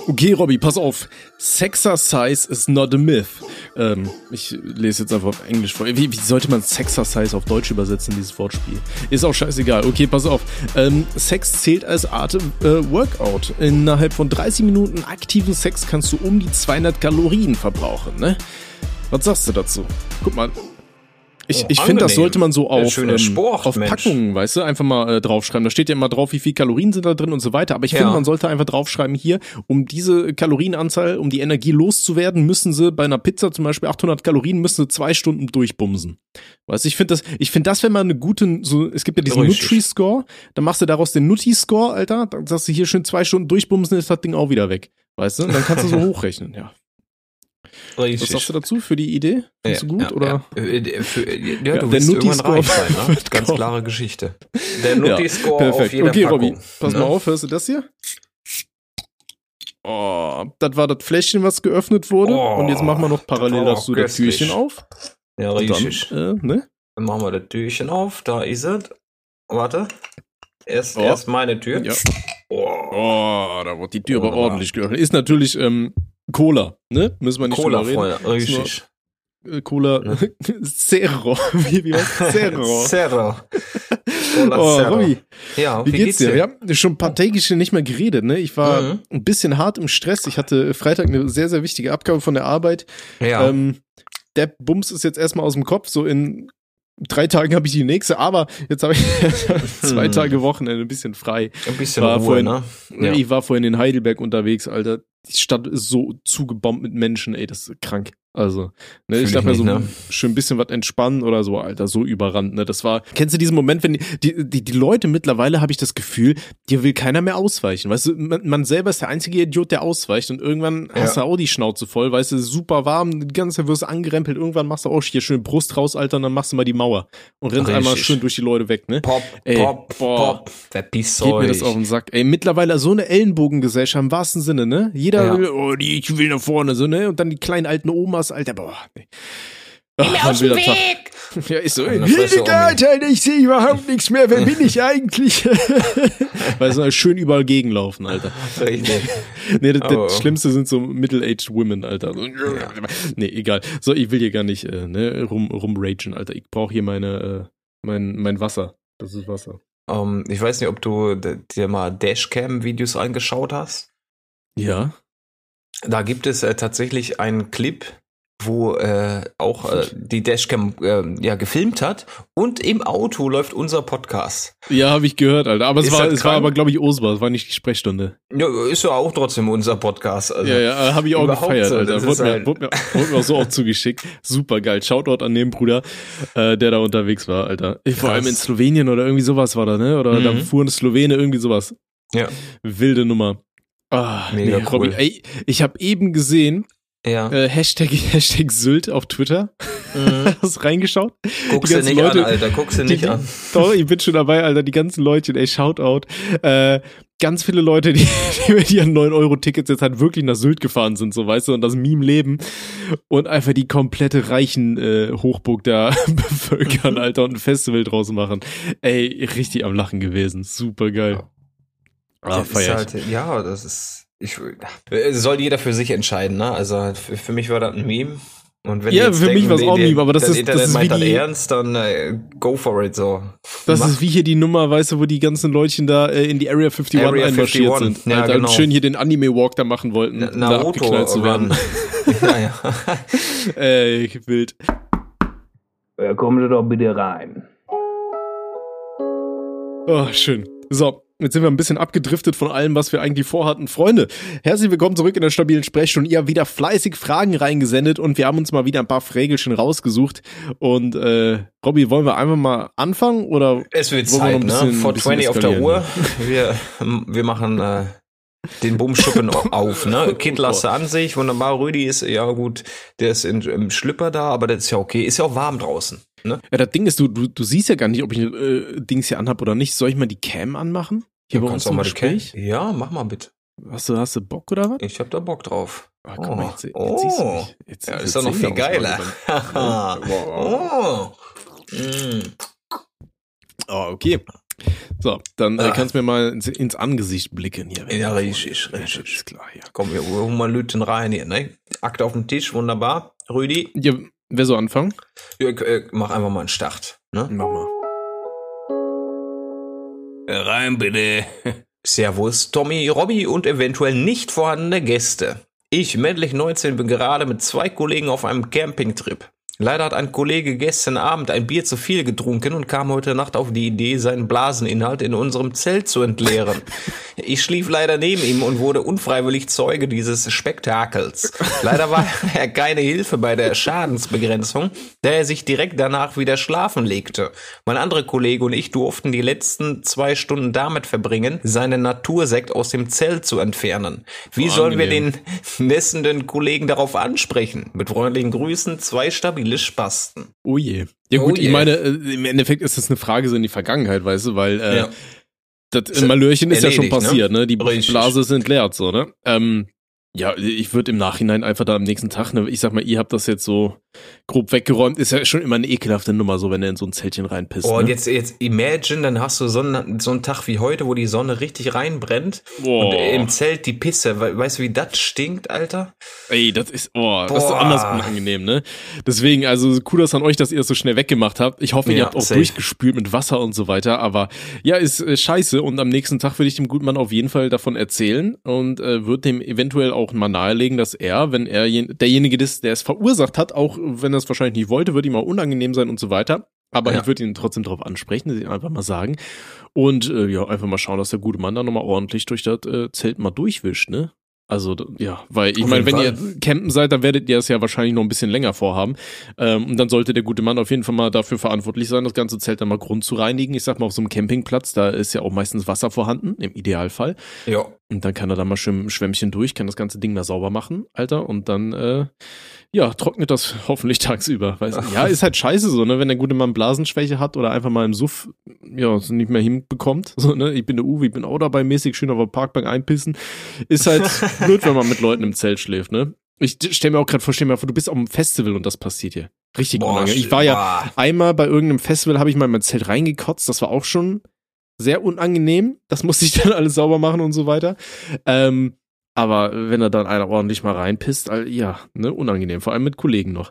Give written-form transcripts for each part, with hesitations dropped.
Okay, Robby, pass auf. Sexercise is not a myth. Ich lese jetzt einfach auf Englisch vor. Wie sollte man Sexercise auf Deutsch übersetzen, dieses Wortspiel? Ist auch scheißegal. Okay, pass auf. Sex zählt als Art Workout. Innerhalb von 30 Minuten aktiven Sex kannst du um die 200 Kalorien verbrauchen, ne? Was sagst du dazu? Guck mal. Ich finde, das sollte man so auf Packungen, weißt du, einfach mal draufschreiben. Da steht ja immer drauf, wie viel Kalorien sind da drin und so weiter. Aber ich finde, man sollte einfach draufschreiben, hier, um diese Kalorienanzahl, um die Energie loszuwerden, müssen sie bei einer Pizza zum Beispiel 800 Kalorien, müssen sie 2 Stunden durchbumsen. Weißt du, ich finde das, wenn man eine gute, so, es gibt ja diesen Nutri-Score, dann machst du daraus den Nutti-Score, Alter, dann sagst du hier schön 2 Stunden durchbumsen, ist das Ding auch wieder weg. Weißt du, dann kannst du so hochrechnen, ja. Richtig. Was sagst du dazu für die Idee? Findest du gut? Oder? Du willst irgendwann reich sein, ne? Ganz klare Geschichte. Der Nutti-Score auf jeder Packung. Robby, pass mal auf, hörst du das hier? Oh, das war das Fläschchen, was geöffnet wurde. Und jetzt machen wir noch parallel dazu das Türchen auf. Ja, richtig. Dann machen wir das Türchen auf, da ist es. Warte. Erst meine Tür. Ja. Da wird die Tür aber ordentlich geöffnet. Ist natürlich, Cola, ne? Müssen wir nicht drüber reden. Richtig. Cola Zero. Wie heißt Zero? Zero. Cola Zero. Robby, wie geht's dir? Wir haben schon ein paar Tage nicht mehr geredet, ne? Ich war ein bisschen hart im Stress. Ich hatte Freitag eine sehr, sehr wichtige Abgabe von der Arbeit. Ja. Der Bums ist jetzt erstmal aus dem Kopf, so in 3 Tagen habe ich die nächste, aber jetzt habe ich 2 Tage Wochenende ein bisschen frei. Ein bisschen Ruhe, ne? Ja. Ich war vorhin in Heidelberg unterwegs, Alter. Die Stadt ist so zugebombt mit Menschen, ey, das ist krank. Also, ne, ich dachte mir so schön ein bisschen was entspannen oder so, Alter, so überrannt, ne, das war, kennst du diesen Moment, wenn die Leute mittlerweile, habe ich das Gefühl, dir will keiner mehr ausweichen, weißt du, man selber ist der einzige Idiot, der ausweicht und irgendwann hast du auch die Schnauze voll, weißt du, super warm, die ganze Zeit wirst du angerempelt, irgendwann machst du auch hier schön Brust raus, Alter, und dann machst du mal die Mauer und rennst einmal schön durch die Leute weg, ne. Pop, verpiss euch. Geht mir das auf den Sack, ey, mittlerweile so eine Ellenbogengesellschaft im wahrsten Sinne, ne, jeder will, ich will nach vorne, so, ne, und dann die kleinen alten Omas, Alter, boah, nee. Ach, aus dem Weg! Ja, ist so, Hildegard, Alter, ich sehe überhaupt nichts mehr, wer bin ich eigentlich? Weil so schön überall gegenlaufen, Alter. Nee, das Schlimmste sind so middle-aged women, Alter. Nee, egal. So, ich will hier gar nicht rumragen, Alter. Ich brauche hier mein Wasser. Das ist Wasser. Ich weiß nicht, ob du dir mal Dashcam-Videos angeschaut hast. Ja. Da gibt es tatsächlich einen Clip, wo die Dashcam gefilmt hat und im Auto läuft unser Podcast. Ja, habe ich gehört, Alter. Aber es war aber, glaube ich, Osbar, es war nicht die Sprechstunde. Ja, ist ja auch trotzdem unser Podcast. Also ja, habe ich auch gefeiert, so, Alter. Wurde mir auch so auch zugeschickt. Super geil. Shoutout an den Bruder, der da unterwegs war, Alter. Vor allem in Slowenien oder irgendwie sowas war da, ne? Oder da fuhren Slowene, irgendwie sowas. Ja. Wilde Nummer. Mega cool. Robby, ey, ich habe eben gesehen, Hashtag Sylt auf Twitter. Hast du reingeschaut? Guckst du nicht Leute, an, Alter. Guckst du nicht an. Doch, ich bin schon dabei, Alter. Die ganzen Leute, ey, Shoutout. Ganz viele Leute, die mit ihren 9-Euro-Tickets jetzt halt wirklich nach Sylt gefahren sind, so, weißt du, und das Meme leben und einfach die komplette reichen Hochburg da bevölkern, Alter, und ein Festival draus machen. Ey, richtig am Lachen gewesen. Super geil. Das ist soll jeder für sich entscheiden, ne? Also für mich war das ein Meme. Und wenn für mich war es auch ein Meme, aber das ist meint das ernst, dann go for it, so. Das ist wie hier die Nummer, weißt du, wo die ganzen Leutchen da in die Area 51 einmarschiert sind. Ja, Alter, genau. Und schön hier den Anime-Walk da machen wollten, um da abgeknallt zu werden. Ey, wild. Ja, kommen Sie doch bitte rein. Oh, schön. So. Jetzt sind wir ein bisschen abgedriftet von allem, was wir eigentlich vorhatten. Freunde, herzlich willkommen zurück in der stabilen Sprechstunde. Ihr habt wieder fleißig Fragen reingesendet und wir haben uns mal wieder ein paar Frägelchen rausgesucht. Und Robby, wollen wir einfach mal anfangen? Oder es wird Zeit, ne? 4:20 auf der Uhr. Wir machen den Bumschuppen auf, ne? Kind lasse an sich, wunderbar. Rüdi ist, ja gut, der ist im Schlüpper da, aber das ist ja okay. Ist ja auch warm draußen. Ne? Ja, das Ding ist, du siehst ja gar nicht, ob ich Dings hier anhab oder nicht. Soll ich mal die Cam anmachen? Hier bei uns im Gespräch? Ja, mach mal bitte. Hast du Bock oder was? Ich hab da Bock drauf. Guck mal, jetzt siehst du mich. Jetzt ist doch noch viel geiler. Okay. So, dann kannst du mir mal ins Angesicht blicken hier. Ja, richtig. Ist klar, ja. Komm, wir holen mal Lüten rein hier, ne? Akte auf dem Tisch, wunderbar. Rüdi? Ja, wer soll anfangen? Ja, mach einfach mal einen Start, ne? Mach mal. Rein bitte. Servus, Tommy, Robby und eventuell nicht vorhandene Gäste. Ich, männlich 19, bin gerade mit 2 Kollegen auf einem Campingtrip. Leider hat ein Kollege gestern Abend ein Bier zu viel getrunken und kam heute Nacht auf die Idee, seinen Blaseninhalt in unserem Zelt zu entleeren. Ich schlief leider neben ihm und wurde unfreiwillig Zeuge dieses Spektakels. Leider war er keine Hilfe bei der Schadensbegrenzung, da er sich direkt danach wieder schlafen legte. Mein anderer Kollege und ich durften die letzten 2 Stunden damit verbringen, seinen Natursekt aus dem Zelt zu entfernen. Wie sollen wir den nässenden Kollegen darauf ansprechen? Mit freundlichen Grüßen, 2 stabile Spasten. Oh je. Ja gut, ich meine, im Endeffekt ist das eine Frage so in die Vergangenheit, weißt du, weil das Malörchen ist ja schon passiert, ne? Die Blase ist entleert, so, ne? Ja, ich würde im Nachhinein einfach da am nächsten Tag, ne, ich sag mal, ihr habt das jetzt so grob weggeräumt, ist ja schon immer eine ekelhafte Nummer, so wenn du in so ein Zeltchen reinpisst. Oh, und jetzt imagine, dann hast du so einen Tag wie heute, wo die Sonne richtig reinbrennt und im Zelt die Pisse, weißt du, wie das stinkt, Alter? Ey, das ist anders unangenehm, ne? Deswegen, also Kudos an euch, dass ihr es so schnell weggemacht habt. Ich hoffe, ihr habt auch durchgespült mit Wasser und so weiter, aber ja, ist scheiße und am nächsten Tag würde ich dem guten Mann auf jeden Fall davon erzählen und würde dem eventuell auch mal nahelegen, dass er, wenn er derjenige ist, der es verursacht hat, auch wenn er es wahrscheinlich nicht wollte, wird ihm auch unangenehm sein und so weiter. Aber ich würde ihn trotzdem darauf ansprechen, dass ich einfach mal sagen. Und einfach mal schauen, dass der gute Mann da nochmal ordentlich durch das Zelt mal durchwischt, ne? Also, ja, weil ich meine, wenn ihr campen seid, dann werdet ihr es ja wahrscheinlich noch ein bisschen länger vorhaben. Und dann sollte der gute Mann auf jeden Fall mal dafür verantwortlich sein, das ganze Zelt dann mal grund zu reinigen. Ich sag mal, auf so einem Campingplatz, da ist ja auch meistens Wasser vorhanden, im Idealfall. Ja. Und dann kann er da mal schön ein Schwämmchen durch, kann das ganze Ding da sauber machen, Alter. Und dann, trocknet das hoffentlich tagsüber. Ja, ist halt scheiße so, ne, wenn der gute Mann Blasenschwäche hat oder einfach mal im Suff, es nicht mehr hinbekommt. So, ne, ich bin der Uwe, ich bin auch dabei, mäßig schön auf der Parkbank einpissen. Ist halt blöd, wenn man mit Leuten im Zelt schläft, ne? Ich stell mir vor, du bist auf einem Festival und das passiert hier. Richtig unangenehm. Ich war ja einmal bei irgendeinem Festival, habe ich mal in mein Zelt reingekotzt, das war auch schon sehr unangenehm. Das musste ich dann alles sauber machen und so weiter. Aber wenn er dann einer ordentlich mal reinpisst, unangenehm, vor allem mit Kollegen noch.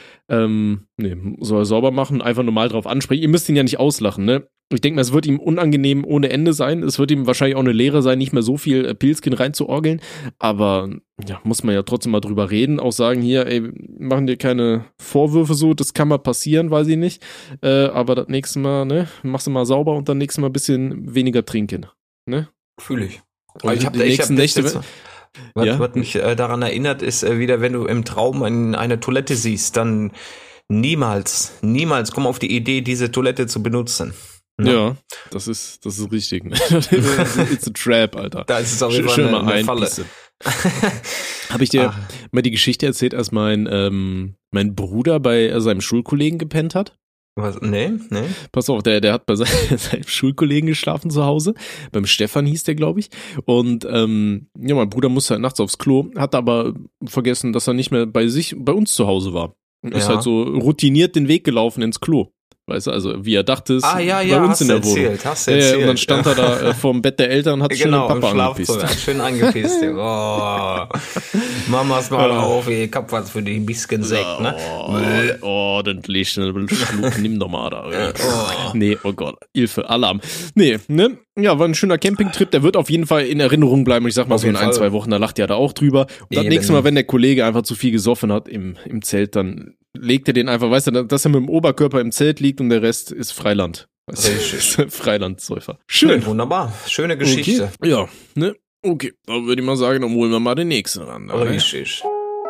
Soll er sauber machen, einfach normal drauf ansprechen. Ihr müsst ihn ja nicht auslachen, ne? Ich denke mal, es wird ihm unangenehm ohne Ende sein. Es wird ihm wahrscheinlich auch eine Lehre sein, nicht mehr so viel Pilzkin reinzuorgeln. Aber ja, muss man ja trotzdem mal drüber reden. Auch sagen hier, ey, machen dir keine Vorwürfe so, das kann mal passieren, weiß ich nicht. Aber das nächste Mal, ne, machst du mal sauber und dann nächstes Mal ein bisschen weniger trinken, ne? Fühle ich. Und ich hab Nächte, was mich daran erinnert, ist wieder, wenn du im Traum eine Toilette siehst, dann niemals komm auf die Idee, diese Toilette zu benutzen. Ja, das ist richtig. It's a trap, Alter. Da ist es auf jeden Fall eine Falle. Habe ich dir mal die Geschichte erzählt, als mein Bruder bei seinem Schulkollegen gepennt hat? Was? Nee. Pass auf, der hat bei seinem Schulkollegen geschlafen zu Hause. Beim Stefan hieß der, glaube ich. Und mein Bruder musste halt nachts aufs Klo, hat aber vergessen, dass er nicht mehr bei uns zu Hause war. Und ist halt so routiniert den Weg gelaufen ins Klo. Weißt du, also wie er dachte, es bei uns in der Wohnung. Hast du erzählt. Und dann stand er da vorm Bett der Eltern und hat schön den Papa angepisst. Schön angepisst. Oh. Mamas mal auf, ich hab was für dich, ein bisschen Sekt, ne? Ordentlich, Schluck, nimm doch mal da. Nee, oh Gott, Hilfe, Alarm. Nee, ne? Ja, war ein schöner Campingtrip, der wird auf jeden Fall in Erinnerung bleiben. Und ich sag mal, so in 1-2 Wochen, da lacht ja da auch drüber. Und das nächste Mal, wenn der Kollege einfach zu viel gesoffen hat im Zelt, dann legt er den einfach, weißt du, dass er mit dem Oberkörper im Zelt liegt und der Rest ist Freiland. Freilandsäufer. Schön. Wunderbar. Schöne Geschichte. Okay. Ja, ne? Okay, dann würde ich mal sagen, dann holen wir mal den nächsten ran. Richtig.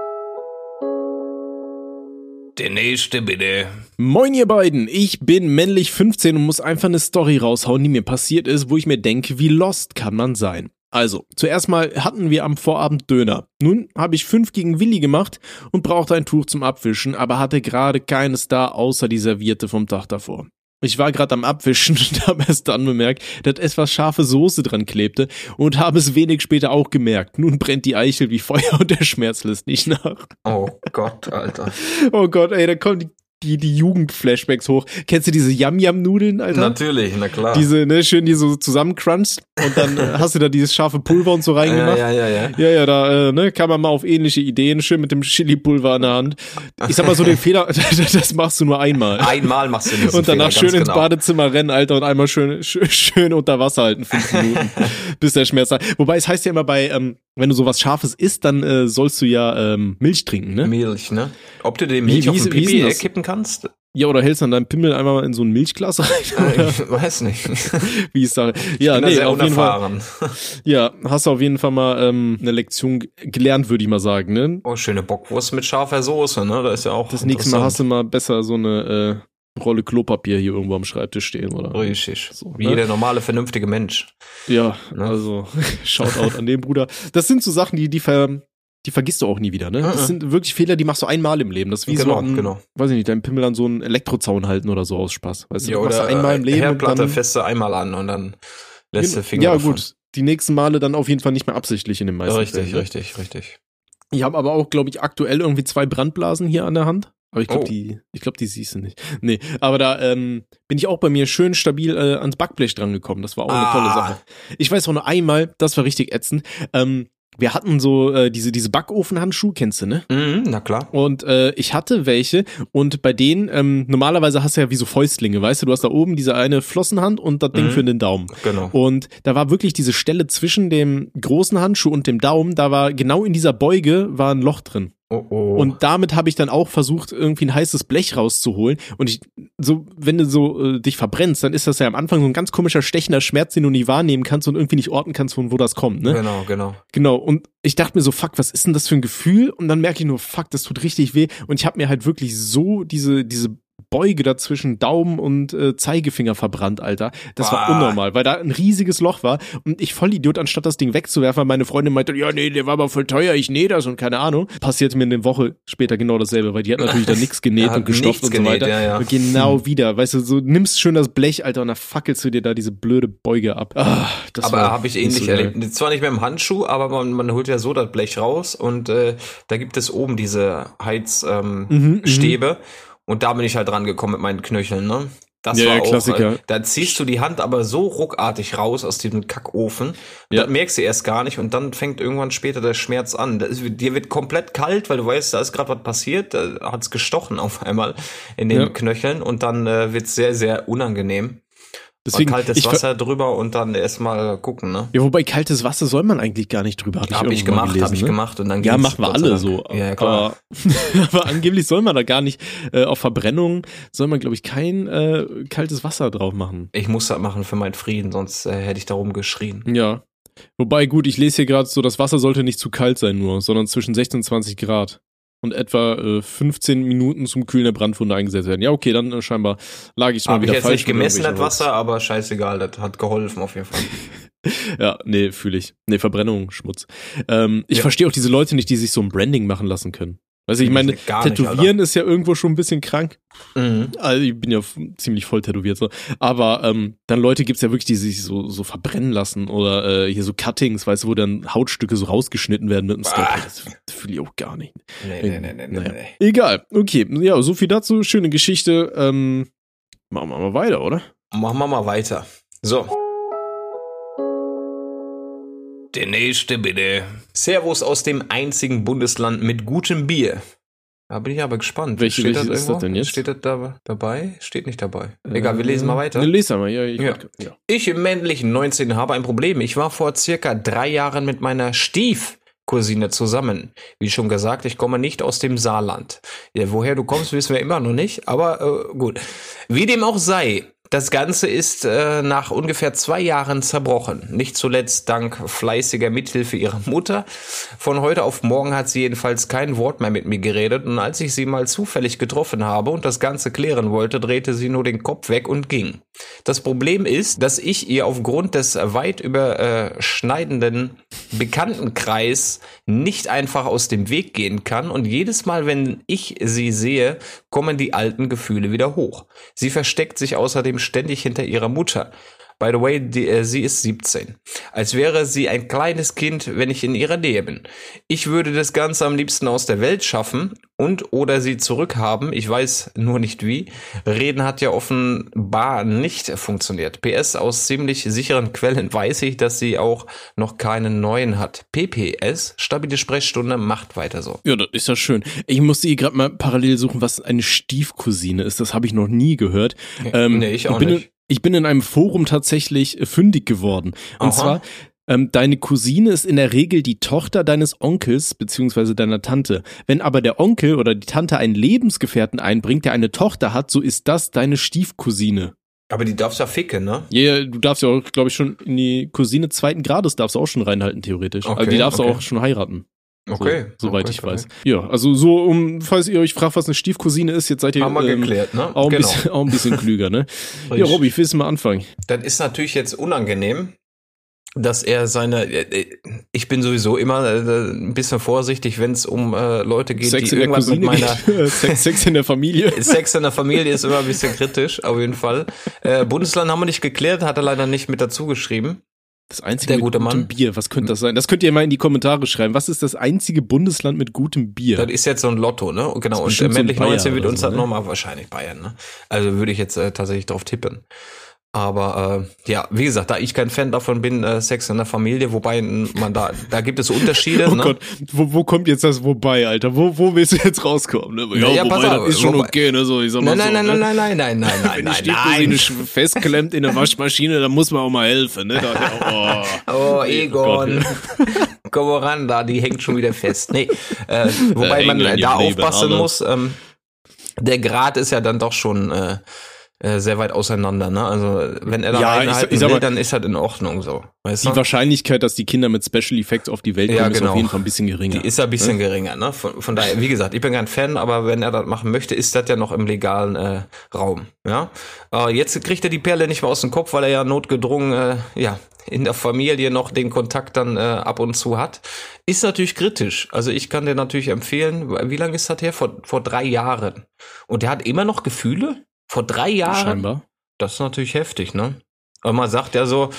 Der nächste, bitte. Moin ihr beiden, ich bin männlich 15 und muss einfach eine Story raushauen, die mir passiert ist, wo ich mir denke, wie lost kann man sein? Also, zuerst mal hatten wir am Vorabend Döner. Nun habe ich 5 gegen Willi gemacht und brauchte ein Tuch zum Abwischen, aber hatte gerade keines da, außer die Serviette vom Tag davor. Ich war gerade am Abwischen und habe erst dann bemerkt, dass etwas scharfe Soße dran klebte und habe es wenig später auch gemerkt. Nun brennt die Eichel wie Feuer und der Schmerz lässt nicht nach. Oh Gott, Alter. Oh Gott, ey, da kommt die die Jugend-Flashbacks hoch. Kennst du diese Yam-Yam-Nudeln, Alter? Natürlich, na klar. Diese, ne, schön die so zusammencrunchst und dann hast du da dieses scharfe Pulver und so reingemacht. Ja, da ne, kam man mal auf ähnliche Ideen, schön mit dem Chili-Pulver in der Hand. Ich sag mal so, den Fehler, das machst du nur einmal. Einmal machst du diesen und danach Fehler, schön ins Badezimmer rennen, Alter, und einmal schön unter Wasser halten, 5 Minuten, bis der Schmerz hat. Wobei es heißt ja immer bei, wenn du sowas Scharfes isst, dann sollst du ja Milch trinken, ne? Milch, ne? Ob du den Milch auf den Pipi kippen kannst? Ja, oder hältst dann dein Pimmel einfach mal in so ein Milchglas rein? Oder? Ich weiß nicht. Wie ist da? Ja, ich bin sehr unerfahren. Ja, hast du auf jeden Fall mal eine Lektion gelernt, würde ich mal sagen, ne? Oh, schöne Bockwurst mit scharfer Soße, ne? Da ist ja auch das nächste Mal hast du mal besser so eine Rolle Klopapier hier irgendwo am Schreibtisch stehen, oder? Richtig. So, wie jeder normale, vernünftige Mensch. Ja, ne? Also Shoutout an den Bruder. Das sind so Sachen, die vergisst du auch nie wieder, ne? Das sind wirklich Fehler, die machst du einmal im Leben. Das ist wie weiß ich nicht, deinen Pimmel an so einen Elektrozaun halten oder so aus Spaß. Weißt du, ja, machst oder du einmal im Leben Herdplatte und dann feste einmal an und dann lässt der Finger davon. Gut. Die nächsten Male dann auf jeden Fall nicht mehr absichtlich in den meisten Fällen. Richtig. Ich habe aber auch, glaube ich, aktuell irgendwie 2 Brandblasen hier an der Hand. Aber ich glaube, die siehst du nicht. Nee, aber da bin ich auch bei mir schön stabil ans Backblech dran gekommen. Das war auch eine tolle Sache. Ich weiß auch nur einmal, das war richtig ätzend. Wir hatten so diese Backofenhandschuhe, kennst du, ne? Na klar. Und ich hatte welche und bei denen, normalerweise hast du ja wie so Fäustlinge, weißt du, du hast da oben diese eine Flossenhand und das Ding für den Daumen. Genau. Und da war wirklich diese Stelle zwischen dem großen Handschuh und dem Daumen, da war genau in dieser Beuge war ein Loch drin. Oh. Und damit habe ich dann auch versucht, irgendwie ein heißes Blech rauszuholen. Und wenn du so dich verbrennst, dann ist das ja am Anfang so ein ganz komischer, stechender Schmerz, den du nie wahrnehmen kannst und irgendwie nicht orten kannst, von wo das kommt, ne? Genau. Und ich dachte mir so, fuck, was ist denn das für ein Gefühl? Und dann merke ich nur, fuck, das tut richtig weh. Und ich habe mir halt wirklich so diese Beuge dazwischen Daumen und Zeigefinger verbrannt, Alter. Das war unnormal, weil da ein riesiges Loch war und ich Vollidiot, anstatt das Ding wegzuwerfen, meine Freundin meinte, ja, nee, der war aber voll teuer, ich nähe das und keine Ahnung. Passierte mir eine Woche später genau dasselbe, weil die hat natürlich da nichts genäht und gestopft und so weiter. Ja. Und genau wieder, weißt du, so nimmst schön das Blech, Alter, und dann fackelst du dir da diese blöde Beuge ab. Aber habe ich ähnlich erlebt. Zwar nicht mit dem Handschuh, aber man holt ja so das Blech raus und da gibt es oben diese Heizstäbe. Und da bin ich halt dran gekommen mit meinen Knöcheln, ne? Das war auch Klassiker. Da ziehst du die Hand aber so ruckartig raus aus diesem Kackofen. Das merkst du erst gar nicht und dann fängt irgendwann später der Schmerz an. Dir wird komplett kalt, weil du weißt, da ist gerade was passiert. Da hat's gestochen auf einmal in den Knöcheln und dann wird's sehr, sehr unangenehm. Deswegen, kaltes Wasser drüber und dann erstmal gucken, ne? Ja, wobei kaltes Wasser soll man eigentlich gar nicht drüber. Hab ich gemacht und dann ja, machen wir alle so. Ja, klar. Aber angeblich soll man da gar nicht, auf Verbrennung soll man, glaube ich, kein kaltes Wasser drauf machen. Ich muss das machen für meinen Frieden, sonst hätte ich darum geschrien. Ja. Wobei, gut, ich lese hier gerade so, das Wasser sollte nicht zu kalt sein nur, sondern zwischen 16 und 20 Grad. Und etwa 15 Minuten zum Kühlen der Brandwunde eingesetzt werden. Ja, okay, dann scheinbar lag ich mal wieder falsch. Hab ich jetzt nicht gemessen, das Wasser, aber scheißegal, das hat geholfen auf jeden Fall. Ja, nee, fühle ich. Nee, Verbrennung, Schmutz. Ich verstehe auch diese Leute nicht, die sich so ein Branding machen lassen können. Also ich meine, Tätowieren ist ja irgendwo schon ein bisschen krank. Also ich bin ja ziemlich voll tätowiert so. Aber dann Leute gibt's ja wirklich, die sich so verbrennen lassen oder hier so Cuttings, weißt du, wo dann Hautstücke so rausgeschnitten werden mit einem Skalpell. Das fühle ich auch gar nicht. Nee. Egal, okay. Ja, so viel dazu. Schöne Geschichte. Machen wir mal weiter, oder? Machen wir mal weiter. So. Der nächste bitte. Servus aus dem einzigen Bundesland mit gutem Bier. Da bin ich aber gespannt. Welche ist das denn jetzt? Steht das dabei? Steht nicht dabei. Egal, wir lesen mal weiter. Lesen mal, ja. Ich im männlichen 19 habe ein Problem. Ich war vor circa 3 Jahren mit meiner Stiefcousine zusammen. Wie schon gesagt, ich komme nicht aus dem Saarland. Ja, woher du kommst, wissen wir immer noch nicht, aber gut. Wie dem auch sei, das Ganze ist nach ungefähr 2 Jahren zerbrochen. Nicht zuletzt dank fleißiger Mithilfe ihrer Mutter. Von heute auf morgen hat sie jedenfalls kein Wort mehr mit mir geredet. Und als ich sie mal zufällig getroffen habe und das Ganze klären wollte, drehte sie nur den Kopf weg und ging. Das Problem ist, dass ich ihr aufgrund des weit überschneidenden Bekanntenkreis nicht einfach aus dem Weg gehen kann. Und jedes Mal, wenn ich sie sehe, kommen die alten Gefühle wieder hoch. Sie versteckt sich außerdem ständig hinter ihrer Mutter. By the way, sie ist 17. Als wäre sie ein kleines Kind, wenn ich in ihrer Nähe bin. Ich würde das Ganze am liebsten aus der Welt schaffen und oder sie zurückhaben. Ich weiß nur nicht wie. Reden hat ja offenbar nicht funktioniert. PS, aus ziemlich sicheren Quellen weiß ich, dass sie auch noch keinen neuen hat. PPS, stabile Sprechstunde, macht weiter so. Ja, das ist ja schön. Ich musste hier gerade mal parallel suchen, was eine Stiefcousine ist. Das habe ich noch nie gehört. Nee, ich auch nicht. Ich bin in einem Forum tatsächlich fündig geworden. Und zwar, deine Cousine ist in der Regel die Tochter deines Onkels bzw. deiner Tante. Wenn aber der Onkel oder die Tante einen Lebensgefährten einbringt, der eine Tochter hat, so ist das deine Stiefcousine. Aber die darfst ja ficken, ne? Ja, du darfst ja auch, glaube ich, schon in die Cousine 2. Grades darfst du auch schon reinhalten, theoretisch. Okay, also die darfst du auch schon heiraten. Okay. Soweit ich weiß. Ja, also so, falls ihr euch fragt, was eine Stiefcousine ist, jetzt seid ihr haben wir geklärt, ne? Auch ein bisschen klüger, ne? Ja, Robby, willst du mal anfangen? Das ist natürlich jetzt unangenehm, dass er ich bin sowieso immer ein bisschen vorsichtig, wenn es um Leute geht, Sex die irgendwas mit meiner Sex in der Familie. Sex in der Familie ist immer ein bisschen kritisch, auf jeden Fall. Bundesland haben wir nicht geklärt, hat er leider nicht mit dazu geschrieben. Das einzige mit gutem Bier, was könnte das sein? Das könnt ihr mal in die Kommentare schreiben. Was ist das einzige Bundesland mit gutem Bier? Das ist jetzt so ein Lotto, ne? Genau, und männlich 19 wird uns das nochmal wahrscheinlich Bayern, ne? Also würde ich jetzt tatsächlich drauf tippen. Aber ja, wie gesagt, da ich kein Fan davon bin, Sex in der Familie, wobei man da gibt es Unterschiede. Oh ne? Gott, wo kommt jetzt das wobei, Alter? Wo willst du jetzt rauskommen? Ne? Ja, wobei, pass auf, das ist schon okay, ne? So, ich sag mal nein, so, nein. Wenn die Stiefcousine festklemmt in der Waschmaschine, dann muss man auch mal helfen, ne? Oh, Egon. Komm mal ran, da, die hängt schon wieder fest. Nee, wobei man da aufpassen muss, der Grad ist ja dann doch schon sehr weit auseinander, ne? Also wenn er da reinhalten will, dann ist das in Ordnung so. Weißt du? Die Wahrscheinlichkeit, dass die Kinder mit Special Effects auf die Welt kommen, ist auf jeden Fall ein bisschen geringer. Die ist ein bisschen geringer, ne? Von daher, wie gesagt, ich bin kein Fan, aber wenn er das machen möchte, ist das ja noch im legalen Raum, ja? Jetzt kriegt er die Perle nicht mehr aus dem Kopf, weil er ja notgedrungen, in der Familie noch den Kontakt dann ab und zu hat. Ist natürlich kritisch. Also ich kann dir natürlich empfehlen, wie lange ist das her? Vor 3 Jahren. Und der hat immer noch Gefühle? Vor 3 Jahren? Scheinbar. Das ist natürlich heftig, ne? Aber man sagt ja so,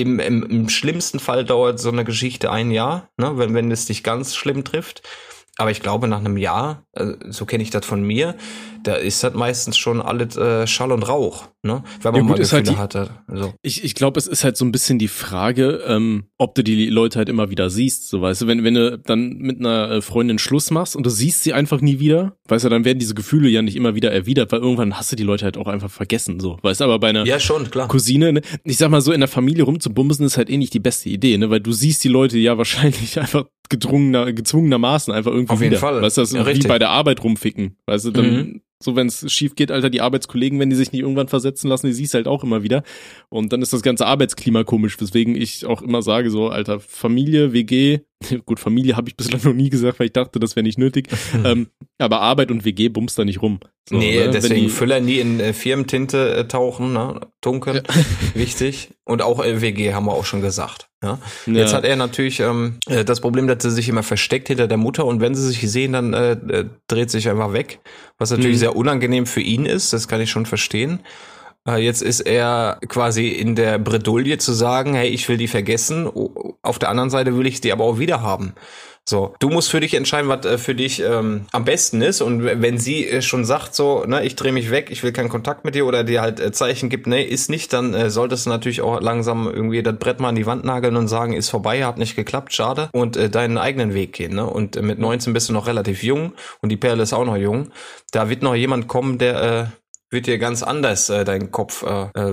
im schlimmsten Fall dauert so eine Geschichte 1 Jahr, ne? Wenn es dich ganz schlimm trifft. Aber ich glaube, nach einem Jahr, so kenne ich das von mir, da ist das meistens schon alles Schall und Rauch, ne? Weil man mal Gefühle hatte. So. Ich glaube, es ist halt so ein bisschen die Frage, ob du die Leute halt immer wieder siehst, so weißt du, wenn du dann mit einer Freundin Schluss machst und du siehst sie einfach nie wieder, weißt du, dann werden diese Gefühle ja nicht immer wieder erwidert, weil irgendwann hast du die Leute halt auch einfach vergessen, so, weißt du, aber bei einer Cousine, ne, ich sag mal so, in der Familie rumzubumsen ist halt eh nicht die beste Idee, ne, weil du siehst die Leute ja wahrscheinlich einfach gezwungenermaßen einfach irgendwie auf jeden wieder. Fall. Weißt du, das ist wie bei der Arbeit rumficken, weißt du, dann so, wenn es schief geht, Alter, die Arbeitskollegen, wenn die sich nicht irgendwann versetzen lassen, die siehst halt auch immer wieder. Und dann ist das ganze Arbeitsklima komisch, weswegen ich auch immer sage, so, Alter, Familie, WG, gut, Familie habe ich bislang noch nie gesagt, weil ich dachte, das wäre nicht nötig. Aber Arbeit und WG bummst da nicht rum. So, nee, ne? Deswegen Füller nie in Firmentinte tauchen, ne? Tunken, wichtig. Und auch WG haben wir auch schon gesagt. Ja? Jetzt hat er natürlich das Problem, dass er sich immer versteckt hinter der Mutter und wenn sie sich sehen, dann dreht sich einfach weg. Was natürlich sehr unangenehm für ihn ist, das kann ich schon verstehen. Jetzt ist er quasi in der Bredouille zu sagen, hey, ich will die vergessen. Auf der anderen Seite will ich die aber auch wieder haben. So, du musst für dich entscheiden, was für dich am besten ist. Und wenn sie schon sagt so, ne, ich drehe mich weg, ich will keinen Kontakt mit dir oder dir halt Zeichen gibt, ne, ist nicht, dann solltest du natürlich auch langsam irgendwie das Brett mal an die Wand nageln und sagen, ist vorbei, hat nicht geklappt, schade. Und deinen eigenen Weg gehen, ne. Und mit 19 bist du noch relativ jung und die Perle ist auch noch jung. Da wird noch jemand kommen, der wird dir ganz anders deinen Kopf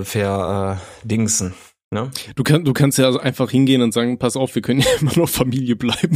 verdingsen. Ne? Du kannst ja also einfach hingehen und sagen, pass auf, wir können ja immer noch Familie bleiben.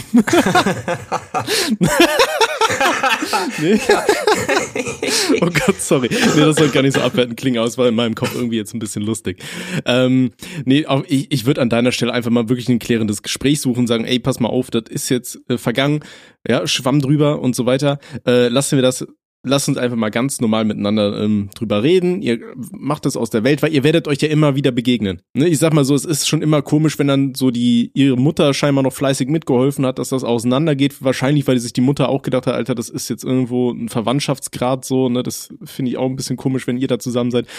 Nee? Oh Gott, sorry. Nee, das soll gar nicht so abwertend klingen, aber es war in meinem Kopf irgendwie jetzt ein bisschen lustig. Ich würde an deiner Stelle einfach mal wirklich ein klärendes Gespräch suchen und sagen, ey, pass mal auf, das ist jetzt vergangen, ja, Schwamm drüber und so weiter. Lasst uns einfach mal ganz normal miteinander drüber reden. Ihr macht das aus der Welt, weil ihr werdet euch ja immer wieder begegnen. Ne? Ich sag mal so, es ist schon immer komisch, wenn dann so ihre Mutter scheinbar noch fleißig mitgeholfen hat, dass das auseinandergeht. Wahrscheinlich, weil sich die Mutter auch gedacht hat, Alter, das ist jetzt irgendwo ein Verwandtschaftsgrad so. Ne? Das finde ich auch ein bisschen komisch, wenn ihr da zusammen seid.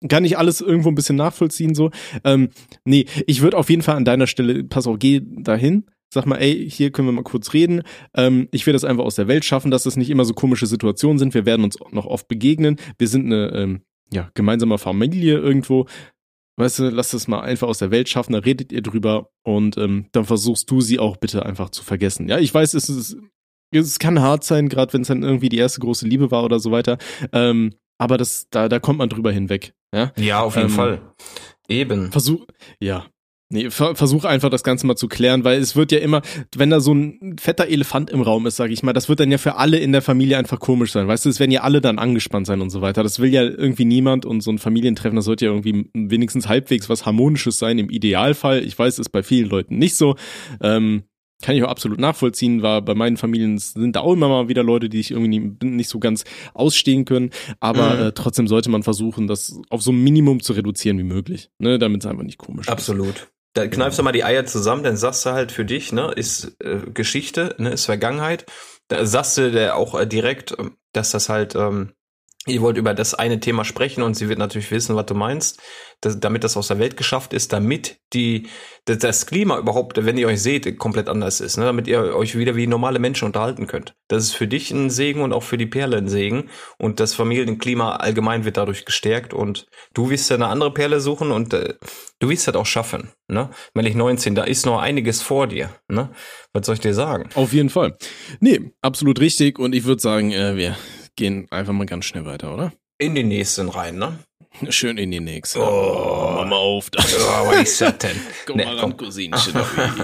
kann ich alles irgendwo ein bisschen nachvollziehen, so. Nee, ich würde auf jeden Fall an deiner Stelle, pass auf, geh dahin. Sag mal, ey, hier können wir mal kurz reden. Ich will das einfach aus der Welt schaffen, dass das nicht immer so komische Situationen sind. Wir werden uns noch oft begegnen. Wir sind eine gemeinsame Familie irgendwo. Weißt du, lass das mal einfach aus der Welt schaffen, da redet ihr drüber und dann versuchst du sie auch bitte einfach zu vergessen. Ja, ich weiß, es kann hart sein, gerade wenn es dann irgendwie die erste große Liebe war oder so weiter. Aber da kommt man drüber hinweg. Ja, auf jeden Fall. Eben. Versuch einfach das Ganze mal zu klären, weil es wird ja immer, wenn da so ein fetter Elefant im Raum ist, sag ich mal, das wird dann ja für alle in der Familie einfach komisch sein, weißt du, es werden ja alle dann angespannt sein und so weiter, das will ja irgendwie niemand und so ein Familientreffen, das sollte ja irgendwie wenigstens halbwegs was Harmonisches sein, im Idealfall, ich weiß, ist bei vielen Leuten nicht so, kann ich auch absolut nachvollziehen, war bei meinen Familien sind da auch immer mal wieder Leute, die sich irgendwie nicht so ganz ausstehen können, aber trotzdem sollte man versuchen, das auf so ein Minimum zu reduzieren wie möglich, ne, damit es einfach nicht komisch ist. Absolut. Da kneifst du mal die Eier zusammen, dann sagst du halt für dich, ne, ist Geschichte, ne, ist Vergangenheit. Da sagst du auch direkt, dass das halt, ihr wollt über das eine Thema sprechen und sie wird natürlich wissen, was du meinst, damit das aus der Welt geschafft ist, damit das Klima überhaupt, wenn ihr euch seht, komplett anders ist, ne, damit ihr euch wieder wie normale Menschen unterhalten könnt. Das ist für dich ein Segen und auch für die Perle ein Segen und das Familienklima allgemein wird dadurch gestärkt und du wirst ja eine andere Perle suchen und du wirst das auch schaffen, ne? Wenn ich 19, da ist noch einiges vor dir, ne? Was soll ich dir sagen? Auf jeden Fall. Nee, absolut richtig und ich würde sagen, wir gehen einfach mal ganz schnell weiter, oder? In den nächsten rein, ne? Schön in die nächste. Oh, mach mal auf. Was ist das denn? Komm mal ran, Cousinchen.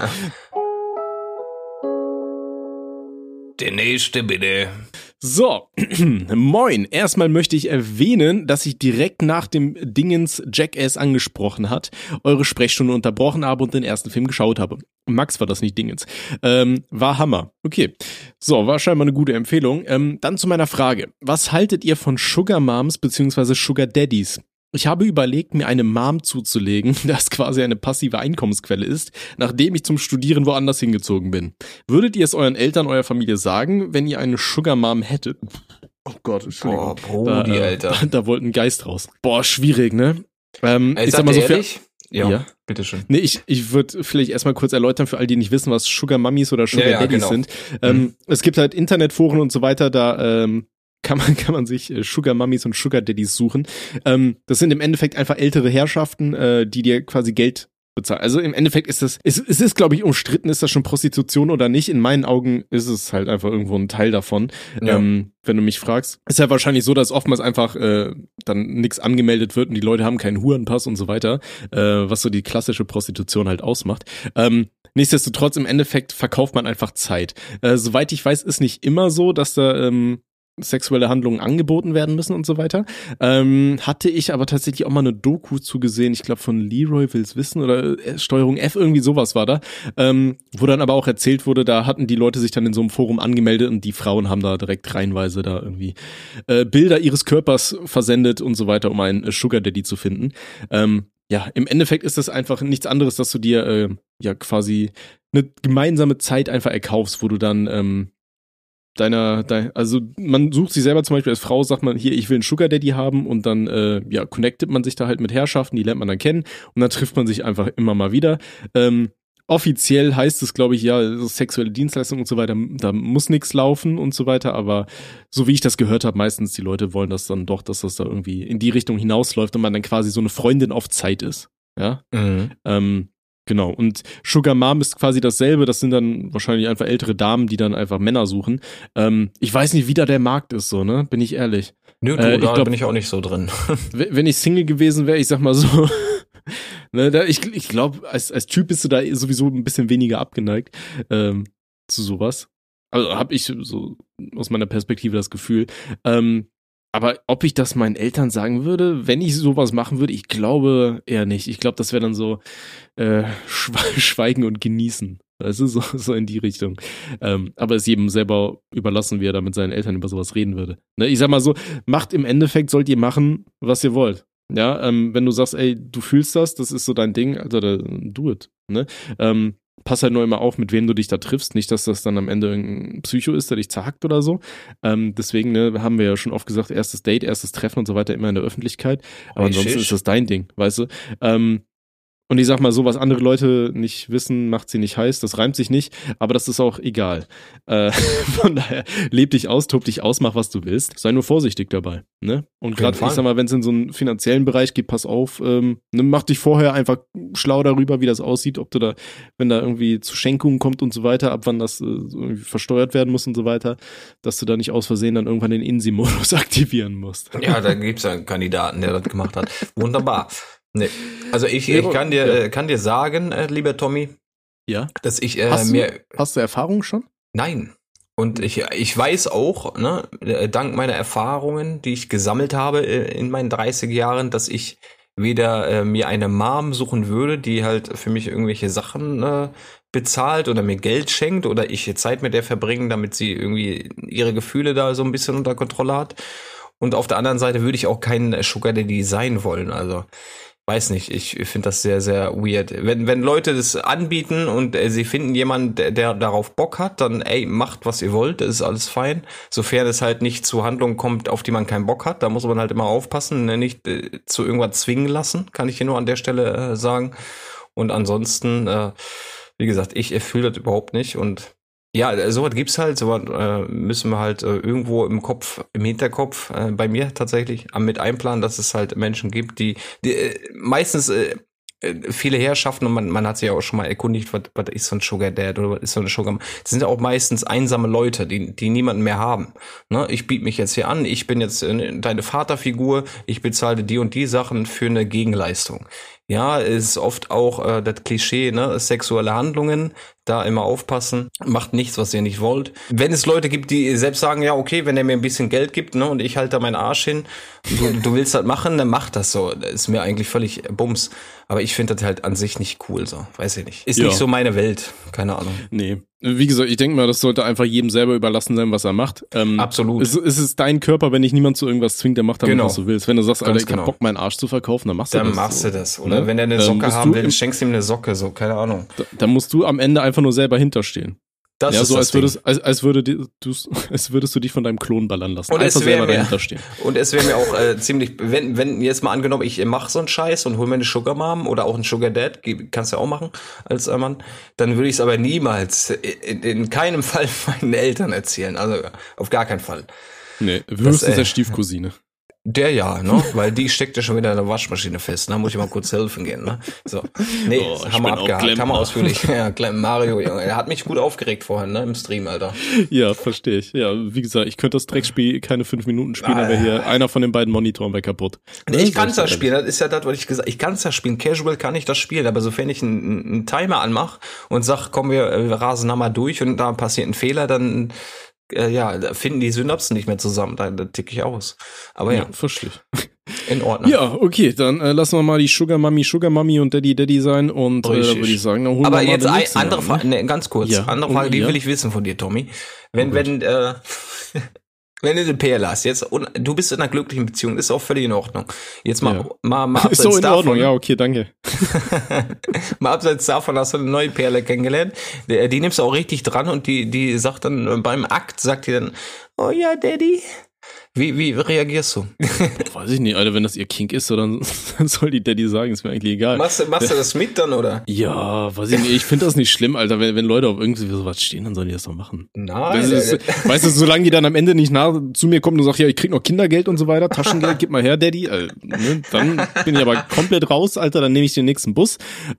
Der nächste, bitte. So, moin. Erstmal möchte ich erwähnen, dass ich direkt nach dem Dingens Jackass angesprochen hat, eure Sprechstunde unterbrochen habe und den ersten Film geschaut habe. Max war das nicht Dingens. War Hammer. Okay. So, war scheinbar eine gute Empfehlung. Dann zu meiner Frage. Was haltet ihr von Sugar Moms bzw. Sugar Daddies? Ich habe überlegt, mir eine Mom zuzulegen, das quasi eine passive Einkommensquelle ist, nachdem ich zum Studieren woanders hingezogen bin. Würdet ihr es euren Eltern, eurer Familie sagen, wenn ihr eine Sugar Mom hättet? Oh Gott, Entschuldigung. Boah, Brudi, Alter. Da wollte ein Geist raus. Boah, schwierig, ne? Ich sag mal so ehrlich? Ja, bitteschön. Nee, ich würde vielleicht erstmal kurz erläutern für all die nicht wissen, was Sugar Mummies oder Sugar Daddies sind. Es gibt halt Internetforen und so weiter, da kann man sich Sugar Mummies und Sugar Daddies suchen. Das sind im Endeffekt einfach ältere Herrschaften, die dir quasi Geld bezahlen. Also im Endeffekt ist es ist, glaube ich, umstritten, ist das schon Prostitution oder nicht. In meinen Augen ist es halt einfach irgendwo ein Teil davon, wenn du mich fragst. Ist ja wahrscheinlich so, dass oftmals einfach dann nichts angemeldet wird und die Leute haben keinen Hurenpass und so weiter, was so die klassische Prostitution halt ausmacht. Nichtsdestotrotz, im Endeffekt verkauft man einfach Zeit. Soweit ich weiß, ist nicht immer so, dass da sexuelle Handlungen angeboten werden müssen und so weiter. Hatte ich aber tatsächlich auch mal eine Doku zugesehen, ich glaube von Leroy Will's Wissen oder Steuerung F, irgendwie sowas war da, wo dann aber auch erzählt wurde, da hatten die Leute sich dann in so einem Forum angemeldet und die Frauen haben da direkt reihenweise da irgendwie Bilder ihres Körpers versendet und so weiter, um einen Sugar Daddy zu finden. Ja, im Endeffekt ist das einfach nichts anderes, dass du dir quasi eine gemeinsame Zeit einfach erkaufst, wo du dann also man sucht sich selber zum Beispiel als Frau, sagt man, hier, ich will einen Sugar Daddy haben und dann connectet man sich da halt mit Herrschaften, die lernt man dann kennen und dann trifft man sich einfach immer mal wieder. Offiziell heißt es, glaube ich, ja, sexuelle Dienstleistung und so weiter, da muss nichts laufen und so weiter, aber so wie ich das gehört habe, meistens die Leute wollen das dann doch, dass das da irgendwie in die Richtung hinausläuft und man dann quasi so eine Freundin auf Zeit ist. Ja. Genau, und Sugar Mom ist quasi dasselbe, das sind dann wahrscheinlich einfach ältere Damen, die dann einfach Männer suchen. Ich weiß nicht, wie da der Markt ist, so, ne? Bin ich ehrlich. Nö, da bin ich auch nicht so drin. Wenn ich Single gewesen wäre, ich sag mal so, ne, ich glaube, als Typ bist du da sowieso ein bisschen weniger abgeneigt zu sowas. Also habe ich so aus meiner Perspektive das Gefühl. Aber ob ich das meinen Eltern sagen würde, wenn ich sowas machen würde, ich glaube eher nicht. Ich glaube, das wäre dann so Schweigen und Genießen. Also so in die Richtung. Aber es jedem selber überlassen, wie er da mit seinen Eltern über sowas reden würde. Ne, ich sag mal so, macht im Endeffekt, sollt ihr machen, was ihr wollt. Ja, wenn du sagst, ey, du fühlst das ist so dein Ding, also do it. Ne? pass halt nur immer auf, mit wem du dich da triffst. Nicht, dass das dann am Ende ein Psycho ist, der dich zerhackt oder so. Deswegen, ne, haben wir ja schon oft gesagt, erstes Date, erstes Treffen und so weiter immer in der Öffentlichkeit. Aber ansonsten ist das dein Ding, weißt du? Und ich sag mal so, was andere Leute nicht wissen, macht sie nicht heiß, das reimt sich nicht, aber das ist auch egal. Von daher, leb dich aus, tob dich aus, mach was du willst. Sei nur vorsichtig dabei, ne? Und gerade, ich sag mal, wenn es in so einen finanziellen Bereich geht, pass auf, ne, mach dich vorher einfach schlau darüber, wie das aussieht, ob du da, wenn da irgendwie zu Schenkungen kommt und so weiter, ab wann das irgendwie versteuert werden muss und so weiter, dass du da nicht aus Versehen dann irgendwann den INSI-Modus aktivieren musst. Ja, da gibt's ja einen Kandidaten, der das gemacht hat. Wunderbar. Nee. Also ich kann dir sagen, lieber Tommy, ja, dass ich hast du Erfahrung schon? Nein. Und ich weiß auch, ne, dank meiner Erfahrungen, die ich gesammelt habe in meinen 30 Jahren, dass ich weder mir eine Mom suchen würde, die halt für mich irgendwelche Sachen bezahlt oder mir Geld schenkt oder ich Zeit mit der verbringen, damit sie irgendwie ihre Gefühle da so ein bisschen unter Kontrolle hat. Und auf der anderen Seite würde ich auch keinen Sugar Daddy sein wollen, also weiß nicht, ich finde das sehr, sehr weird. Wenn Leute das anbieten und sie finden jemanden, der darauf Bock hat, dann macht, was ihr wollt, das ist alles fein. Sofern es halt nicht zu Handlungen kommt, auf die man keinen Bock hat, da muss man halt immer aufpassen, nicht zu irgendwas zwingen lassen, kann ich hier nur an der Stelle sagen. Und ansonsten, wie gesagt, ich fühle das überhaupt nicht und ja, sowas gibt's halt, sowas müssen wir halt irgendwo im Hinterkopf, bei mir tatsächlich, mit einplanen, dass es halt Menschen gibt, die meistens viele Herrschaften, und man hat sich ja auch schon mal erkundigt, was ist so ein Sugar Dad oder was ist so eine Sugar Mom. Das sind ja auch meistens einsame Leute, die niemanden mehr haben. Ne? Ich biete mich jetzt hier an, ich bin jetzt deine Vaterfigur, ich bezahle die und die Sachen für eine Gegenleistung. Ja, ist oft auch das Klischee, ne, sexuelle Handlungen, da immer aufpassen, macht nichts, was ihr nicht wollt. Wenn es Leute gibt, die selbst sagen, ja, okay, wenn er mir ein bisschen Geld gibt, ne, und ich halte da meinen Arsch hin, du willst das machen, dann mach das so. Das ist mir eigentlich völlig Bums. Aber ich finde das halt an sich nicht cool, so, weiß ich nicht. Ist nicht so meine Welt, keine Ahnung. Nee. Wie gesagt, ich denke mal, das sollte einfach jedem selber überlassen sein, was er macht. Absolut. Es ist dein Körper, wenn dich niemand zu irgendwas zwingt, der macht damit, was du willst. Wenn du sagst, Alter, ich hab Bock, meinen Arsch zu verkaufen, dann machst du das. Dann machst du das. Oder wenn er eine Socke haben will, schenkst du ihm eine Socke, so, keine Ahnung. Da musst du am Ende einfach nur selber hinterstehen. Das ja, ist so das als würdest du dich von deinem Klon ballern lassen. Und einfach selber dahinter stehen. Und es wäre mir auch ziemlich, wenn jetzt mal angenommen, ich mache so einen Scheiß und hol mir eine Sugar Mom oder auch einen Sugar Dad, kannst du ja auch machen als Mann, dann würde ich es aber niemals, in keinem Fall meinen Eltern erzählen. Also auf gar keinen Fall. Nee, höchstens der Stiefcousine. Der ja, ne? Weil die steckt ja schon wieder in der Waschmaschine fest. Da muss ich mal kurz helfen gehen, ne? So. Nee, haben wir abgehakt, haben wir ausführlich. Ja, Mario, Junge. Er hat mich gut aufgeregt vorhin, ne? Im Stream, Alter. Ja, verstehe ich. Ja, wie gesagt, ich könnte das Dreckspiel keine 5 Minuten spielen, aber hier einer von den beiden Monitoren wäre kaputt. Nee, ich kann es ja spielen, das ist ja das, was ich gesagt habe. Ich kann es ja spielen. Casual kann ich das spielen, aber sofern ich einen Timer anmache und sag, komm, wir rasen da mal durch und da passiert ein Fehler, dann da finden die Synapsen nicht mehr zusammen, da ticke ich aus. Aber ja, verstehe ich. In Ordnung. Ja, okay, dann lassen wir mal die Sugar Mami und Daddy sein und da würde ich sagen, dann holen aber wir mal jetzt andere Frage, ganz kurz, andere Frage, die will ich wissen von dir, Tommy. Wenn du eine Perle hast jetzt und du bist in einer glücklichen Beziehung, ist auch völlig in Ordnung. Jetzt mal abseits ist so in Ordnung, davon, ja, okay, danke. Mal abseits davon hast du eine neue Perle kennengelernt, die nimmst du auch richtig dran und die sagt dann beim Akt, sagt die dann, oh ja, Daddy. Wie reagierst du? Weiß ich nicht, Alter, wenn das ihr Kink ist, dann soll die Daddy sagen, ist mir eigentlich egal. Machst du das mit dann, oder? Ja, weiß ich nicht, ich finde das nicht schlimm, Alter, wenn Leute auf irgendwie sowas stehen, dann sollen die das doch machen. Nein. Weißt du, solange die dann am Ende nicht zu mir kommen und sagen, ja, ich krieg noch Kindergeld und so weiter, Taschengeld, gib mal her, Daddy, ne, dann bin ich aber komplett raus, Alter, dann nehme ich den nächsten Bus.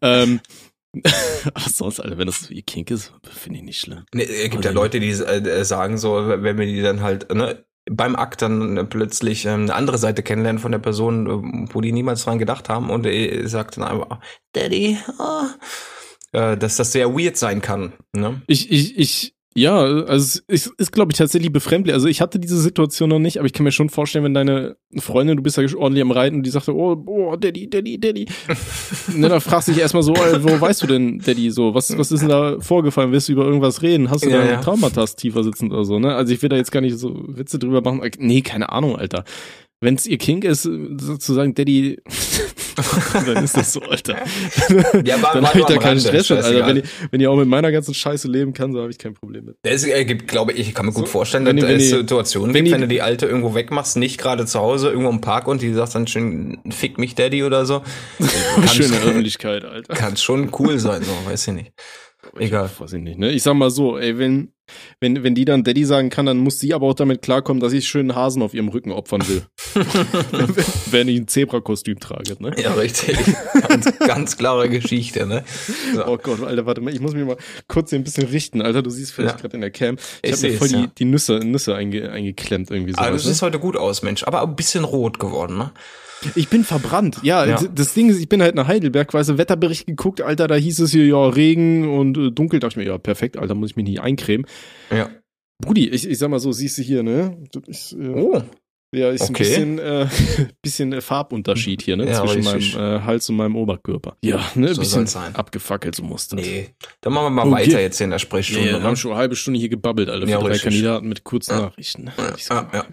Ach sonst, Alter, wenn das ihr Kink ist, finde ich nicht schlimm. Nee, es gibt ja Leute, die sagen so, wenn wir die dann halt, ne, beim Akt dann plötzlich eine andere Seite kennenlernen von der Person, wo die niemals dran gedacht haben und sagt dann einfach, Daddy, dass das sehr weird sein kann. Ne? Ja, also es ist, glaube ich, tatsächlich befremdlich. Also ich hatte diese Situation noch nicht, aber ich kann mir schon vorstellen, wenn deine Freundin, du bist ja ordentlich am Reiten und die sagte, oh, Daddy. Ne, dann fragst du dich erstmal so, wo weißt du denn, Daddy, so, was ist denn da vorgefallen? Willst du über irgendwas reden? Hast du da Traumata tiefer sitzend oder so, ne? Also ich will da jetzt gar nicht so Witze drüber machen. Nee, keine Ahnung, Alter. Wenn es ihr Kink ist, sozusagen Daddy, dann ist das so, Alter. Ja, dann habe ich da keinen Stress mit, Alter. Wenn ihr auch mit meiner ganzen Scheiße leben kann, so habe ich kein Problem mit. Es gibt, glaube ich, kann mir gut vorstellen, dass es Situationen gibt, wenn du die Alte irgendwo wegmachst, nicht gerade zu Hause, irgendwo im Park und die sagt dann schön, fick mich Daddy oder so. Schöne Öffentlichkeit, Alter. Kann schon cool sein, so, weiß ich nicht. Egal. Weiß ich nicht, ne? Ich sag mal so, ey, wenn die dann Daddy sagen kann, dann muss sie aber auch damit klarkommen, dass ich schönen Hasen auf ihrem Rücken opfern will. wenn ich ein Zebra-Kostüm trage, ne? Ja, richtig. Ganz klare Geschichte, ne? So. Oh Gott, Alter, warte mal, ich muss mich mal kurz hier ein bisschen richten, Alter, du siehst vielleicht gerade in der Cam. Ich habe mir voll die Nüsse eingeklemmt irgendwie so. Also du siehst heute gut aus, Mensch, aber ein bisschen rot geworden, ne? Ich bin verbrannt. Ja, das Ding ist, ich bin halt nach Heidelberg, weißt du, Wetterbericht geguckt, Alter, da hieß es hier, ja, Regen und dunkel. Dachte ich mir, ja, perfekt, Alter, muss ich mich nicht eincremen. Ja. Brudi, ich sag mal so, siehst du hier, ne? Das ist, ja, ist okay. Ein bisschen Farbunterschied hier, ne? Ja, zwischen meinem Hals und meinem Oberkörper. Ja, ne? Ein bisschen abgefackelt, so musste. Nee, dann machen wir mal weiter jetzt hier in der Sprechstunde. Ja, wir haben schon eine halbe Stunde hier gebabbelt, Alter, für 3 Kandidaten mit kurzen Nachrichten. Ja.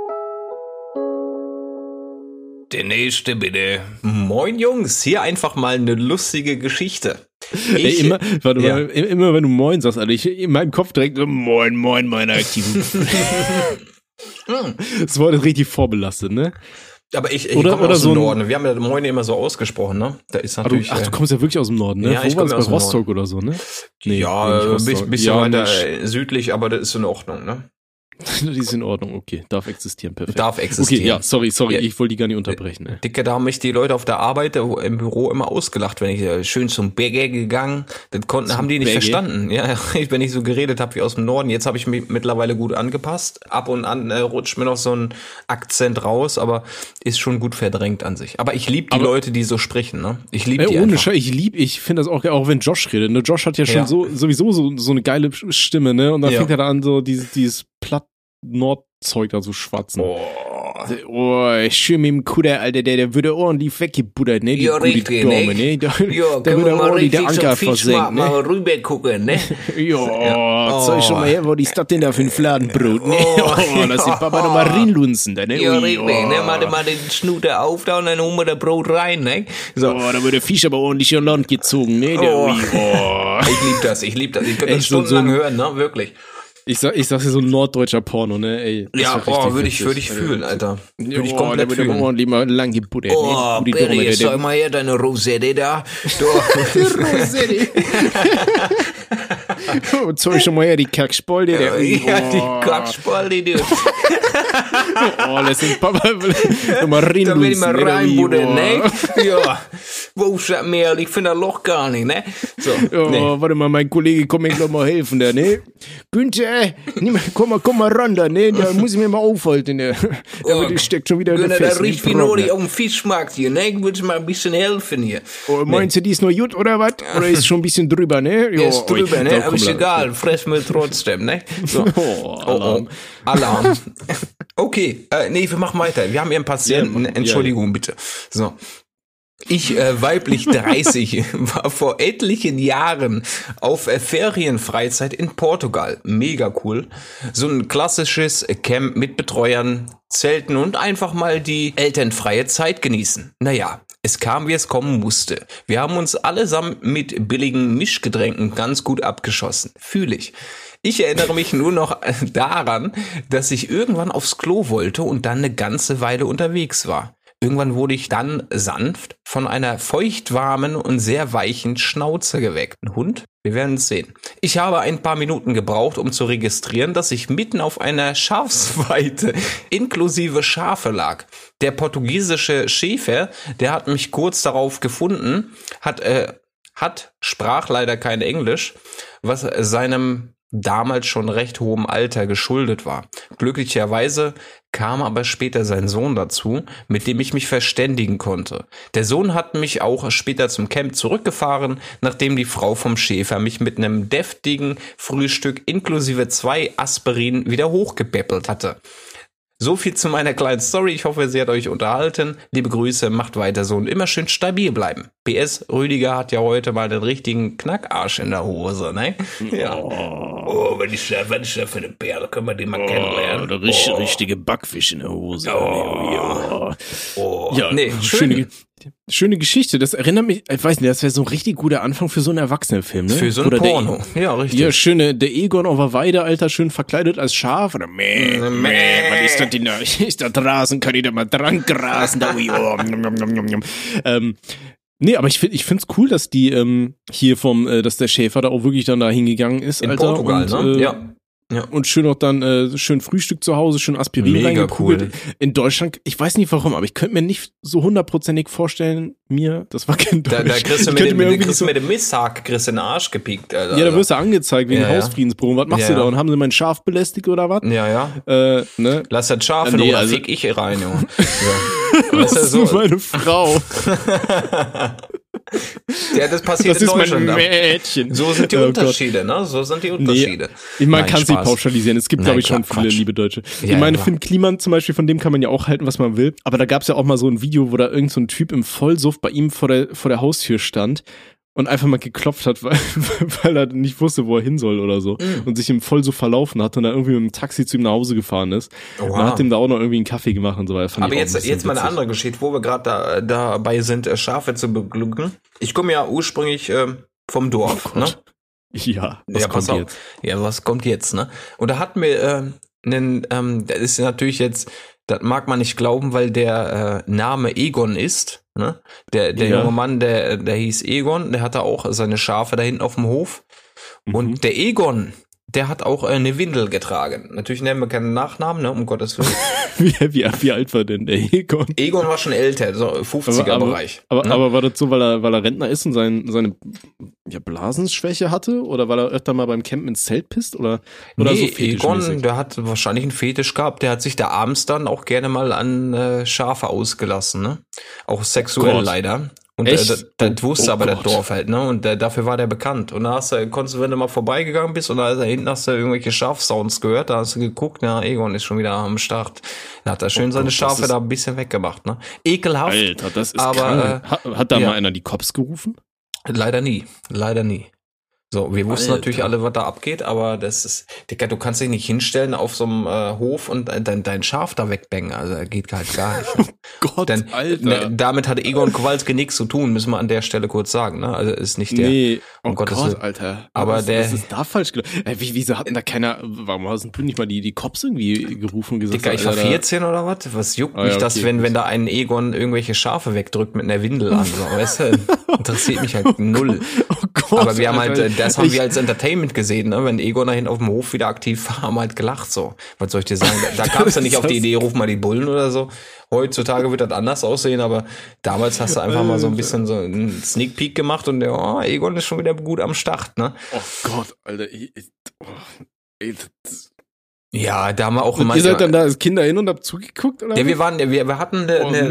Der nächste bitte. Moin Jungs, hier einfach mal eine lustige Geschichte. Immer wenn du Moin sagst, Alter, ich in meinem Kopf direkt so, Moin, meine Aktiven. Das Wort ist richtig vorbelastet, ne? Aber ich komme aus dem Norden. Wir haben ja Moin immer so ausgesprochen, ne? Da ist natürlich. Du kommst ja wirklich aus dem Norden, ne? Ja, wo war das, bei Rostock oder so, ne? Nee, ja, ein bisschen weiter südlich, aber das ist in Ordnung, ne? Die ist in Ordnung, okay. Darf existieren, perfekt. Darf existieren. Okay, ja, sorry, ja. Ich wollte die gar nicht unterbrechen. Ey. Dicke, da haben mich die Leute auf der Arbeit im Büro immer ausgelacht, wenn ich schön zum Bäcker gegangen, haben die nicht verstanden. Ja, wenn ich so geredet habe wie aus dem Norden. Jetzt habe ich mich mittlerweile gut angepasst. Ab und an rutscht mir noch so ein Akzent raus, aber ist schon gut verdrängt an sich. Aber ich liebe die Leute, die so sprechen, ne? Ich liebe die ohne Scheiß, ich finde das auch wenn Josh redet, ne? Josh hat ja schon sowieso so eine geile Stimme, ne? Und dann fängt er da an, so dieses Platt-Nord-Zeug da so schwatzen. Schön mit dem Kuder, Alter, der würde ordentlich weggebuddert, ne? Ja, richtig, ne? Da würde ordentlich der Anker versenkt, ne? Mal rüber gucken, ne? Zeig schon mal her, wo die Stadt denn da für ein Fladenbrot, ne? Lass den Papa noch mal reinlunzen, da, ne? Ja, richtig, ne? Mach mal den Schnuter auf da und dann holen wir das Brot rein, ne? So. Da wird der Fisch aber ordentlich in Land gezogen, ne? Ich lieb das. Ich könnte das stundenlang hören, ne? Wirklich. Ich sag dir so ein norddeutscher Porno, ne, ey. Ja, würde ich fühlen, Alter. Würde ich komplett fühlen. Ordentlich mal lang gebuddert, ne? Berry, jetzt sag mal her, deine Rosette da. Die Rosette. Zeig schon mal her, die Kackspolde. Die Kackspolde, du. Lass den Papa mal reinlunzen. Da will ich mal reinbuddern, ne? Ja. Wo ist das Mehl? Ich finde das Loch gar nicht, ne? So. Warte mal, mein Kollege, komm mir gleich mal helfen, da, ne? Günther, komm mal ran da, ne? Da muss ich mir mal aufhalten, ne? Da steckt schon wieder Günther, da riecht wie nur auf dem Fischmarkt hier, ne? Ich würde mal ein bisschen helfen hier. Meinst du, die ist noch gut, oder was? Oder ist schon ein bisschen drüber, ne? Ist drüber, ne? Aber ist egal, fressen wir trotzdem, ne? So. Alarm. Okay, wir machen weiter. Wir haben hier einen Patienten. Entschuldigung, bitte. So. Ich, weiblich 30, war vor etlichen Jahren auf Ferienfreizeit in Portugal. Mega cool. So ein klassisches Camp mit Betreuern, Zelten und einfach mal die elternfreie Zeit genießen. Naja, es kam, wie es kommen musste. Wir haben uns allesamt mit billigen Mischgetränken ganz gut abgeschossen. Fühl ich. Ich erinnere mich nur noch daran, dass ich irgendwann aufs Klo wollte und dann eine ganze Weile unterwegs war. Irgendwann wurde ich dann sanft von einer feuchtwarmen und sehr weichen Schnauze geweckt. Ein Hund? Wir werden es sehen. Ich habe ein paar Minuten gebraucht, um zu registrieren, dass ich mitten auf einer Schafsweide inklusive Schafe lag. Der portugiesische Schäfer, der hat mich kurz darauf gefunden, sprach leider kein Englisch, was seinem damals schon recht hohem Alter geschuldet war. Glücklicherweise kam aber später sein Sohn dazu, mit dem ich mich verständigen konnte. Der Sohn hat mich auch später zum Camp zurückgefahren, nachdem die Frau vom Schäfer mich mit einem deftigen Frühstück inklusive 2 Aspirin wieder hochgepäppelt hatte. So viel zu meiner kleinen Story. Ich hoffe, sie hat euch unterhalten. Liebe Grüße, macht weiter so und immer schön stabil bleiben. PS, Rüdiger hat ja heute mal den richtigen Knackarsch in der Hose, ne? Ja. Oh, wenn ich für eine Perle, können wir den mal kennenlernen. Der richtige Backfisch in der Hose. Ja, nee, schöne Geschichte. Das erinnert mich, ich weiß nicht, das wäre so ein richtig guter Anfang für so einen Erwachsenenfilm, ne? Für so ein Porno. Ja, richtig. Ja, der Egon auf der Weide, Alter, schön verkleidet als Schaf. Oder was ist das denn da? Ist da draußen, kann ich da mal dran grasen? Da, nee, aber ich find's cool, dass die hier dass der Schäfer da auch wirklich dann da hingegangen ist, in Alter. Portugal, und, ne? Ja. Und schön auch dann schön Frühstück zu Hause, schön Aspirin reingekugelt. Cool. In Deutschland, ich weiß nicht warum, aber ich könnte mir nicht so hundertprozentig vorstellen, das war kein Deutsch. Da kriegst du mit dem Misshack kriegst du in den Arsch gepiekt, Alter. Ja, da wirst du angezeigt wegen Hausfriedensbruch. Was machst du da? Und haben sie mein Schaf belästigt oder was? Ja. Ne? Lass das Schaf in Ruhe, fick ich rein, Junge. Das ist so meine Frau. Ja, das passiert in Deutschland. Das ist mein Mädchen. So sind die Unterschiede, ne? So sind die Unterschiede. Nee, man kann es nicht pauschalisieren. Es gibt, glaube ich, schon viele liebe Deutsche. Ich meine, Finn Kliman zum Beispiel, von dem kann man ja auch halten, was man will. Aber da gab es ja auch mal so ein Video, wo da irgend so ein Typ im Vollsuff bei ihm vor der Haustür stand und einfach mal geklopft hat, weil er nicht wusste, wo er hin soll oder so. Und sich im Vollsuff verlaufen hat und dann irgendwie mit dem Taxi zu ihm nach Hause gefahren ist. Wow. Man hat ihm da auch noch irgendwie einen Kaffee gemacht und so weiter. Aber jetzt mal eine andere Geschichte, wo wir gerade dabei sind, Schafe zu beglücken. Ich komme ja ursprünglich vom Dorf, ne? Ja, was kommt jetzt? Ja, was kommt jetzt, ne? Und da hatten wir das ist natürlich jetzt, das mag man nicht glauben, weil der Name Egon ist. Ne? Der junge Mann, der hieß Egon, der hatte auch seine Schafe da hinten auf dem Hof. Und der Egon, der hat auch eine Windel getragen. Natürlich nennen wir keinen Nachnamen, ne, um Gottes Willen. Wie alt war denn der Egon? Egon war schon älter, so 50er-Bereich. Aber war das so, weil er Rentner ist und seine Blasenschwäche hatte? Oder weil er öfter mal beim Campen ins Zelt pisst? Oder nee, so Egon, der hat wahrscheinlich einen Fetisch gehabt. Der hat sich da abends dann auch gerne mal an Schafe ausgelassen, ne? Auch sexuell leider. Und das wusste aber das Dorf halt, ne? Und dafür war der bekannt. Und da konntest du, wenn du mal vorbeigegangen bist und da hinten hast du irgendwelche Schafsounds gehört, da hast du geguckt, ja, Egon ist schon wieder am Start. Da hat er schön seine Schafe da ein bisschen weggemacht, ne? Ekelhaft. Alter, das ist aber hat da mal einer die Cops gerufen? Leider nie. So, wir wussten natürlich alle, was da abgeht, aber das ist, Digga, du kannst dich nicht hinstellen auf so einem Hof und dein Schaf da wegbängen, also geht halt gar nicht. Ne? Oh Gott, Alter. Damit hat Egon Kowalski nichts zu tun, müssen wir an der Stelle kurz sagen, ne? Also ist nicht der. Nee, Gott, Alter. Aber was ist da falsch gelaufen? Wieso hatten da keiner, warum sind nicht mal die Cops irgendwie gerufen gesagt? Digga, ich war 14 oder was? Was juckt mich das, wenn da ein Egon irgendwelche Schafe wegdrückt mit einer Windel an, so, weißt du? Interessiert mich halt null. Oh Gott, aber wir haben halt, das haben wir als Entertainment gesehen, ne? Wenn Egon da hinten auf dem Hof wieder aktiv war, haben wir halt gelacht, so. Was soll ich dir sagen? Da kamst du nicht auf die Idee, ruf mal die Bullen oder so. Heutzutage wird das anders aussehen, aber damals hast du einfach mal so ein bisschen so einen Sneak Peek gemacht und Egon ist schon wieder gut am Start, ne? Oh Gott, Alter. Ja, da haben wir auch immer. Ihr seid dann da als Kinder hin und habt zugeguckt, oder? Ja, wir hatten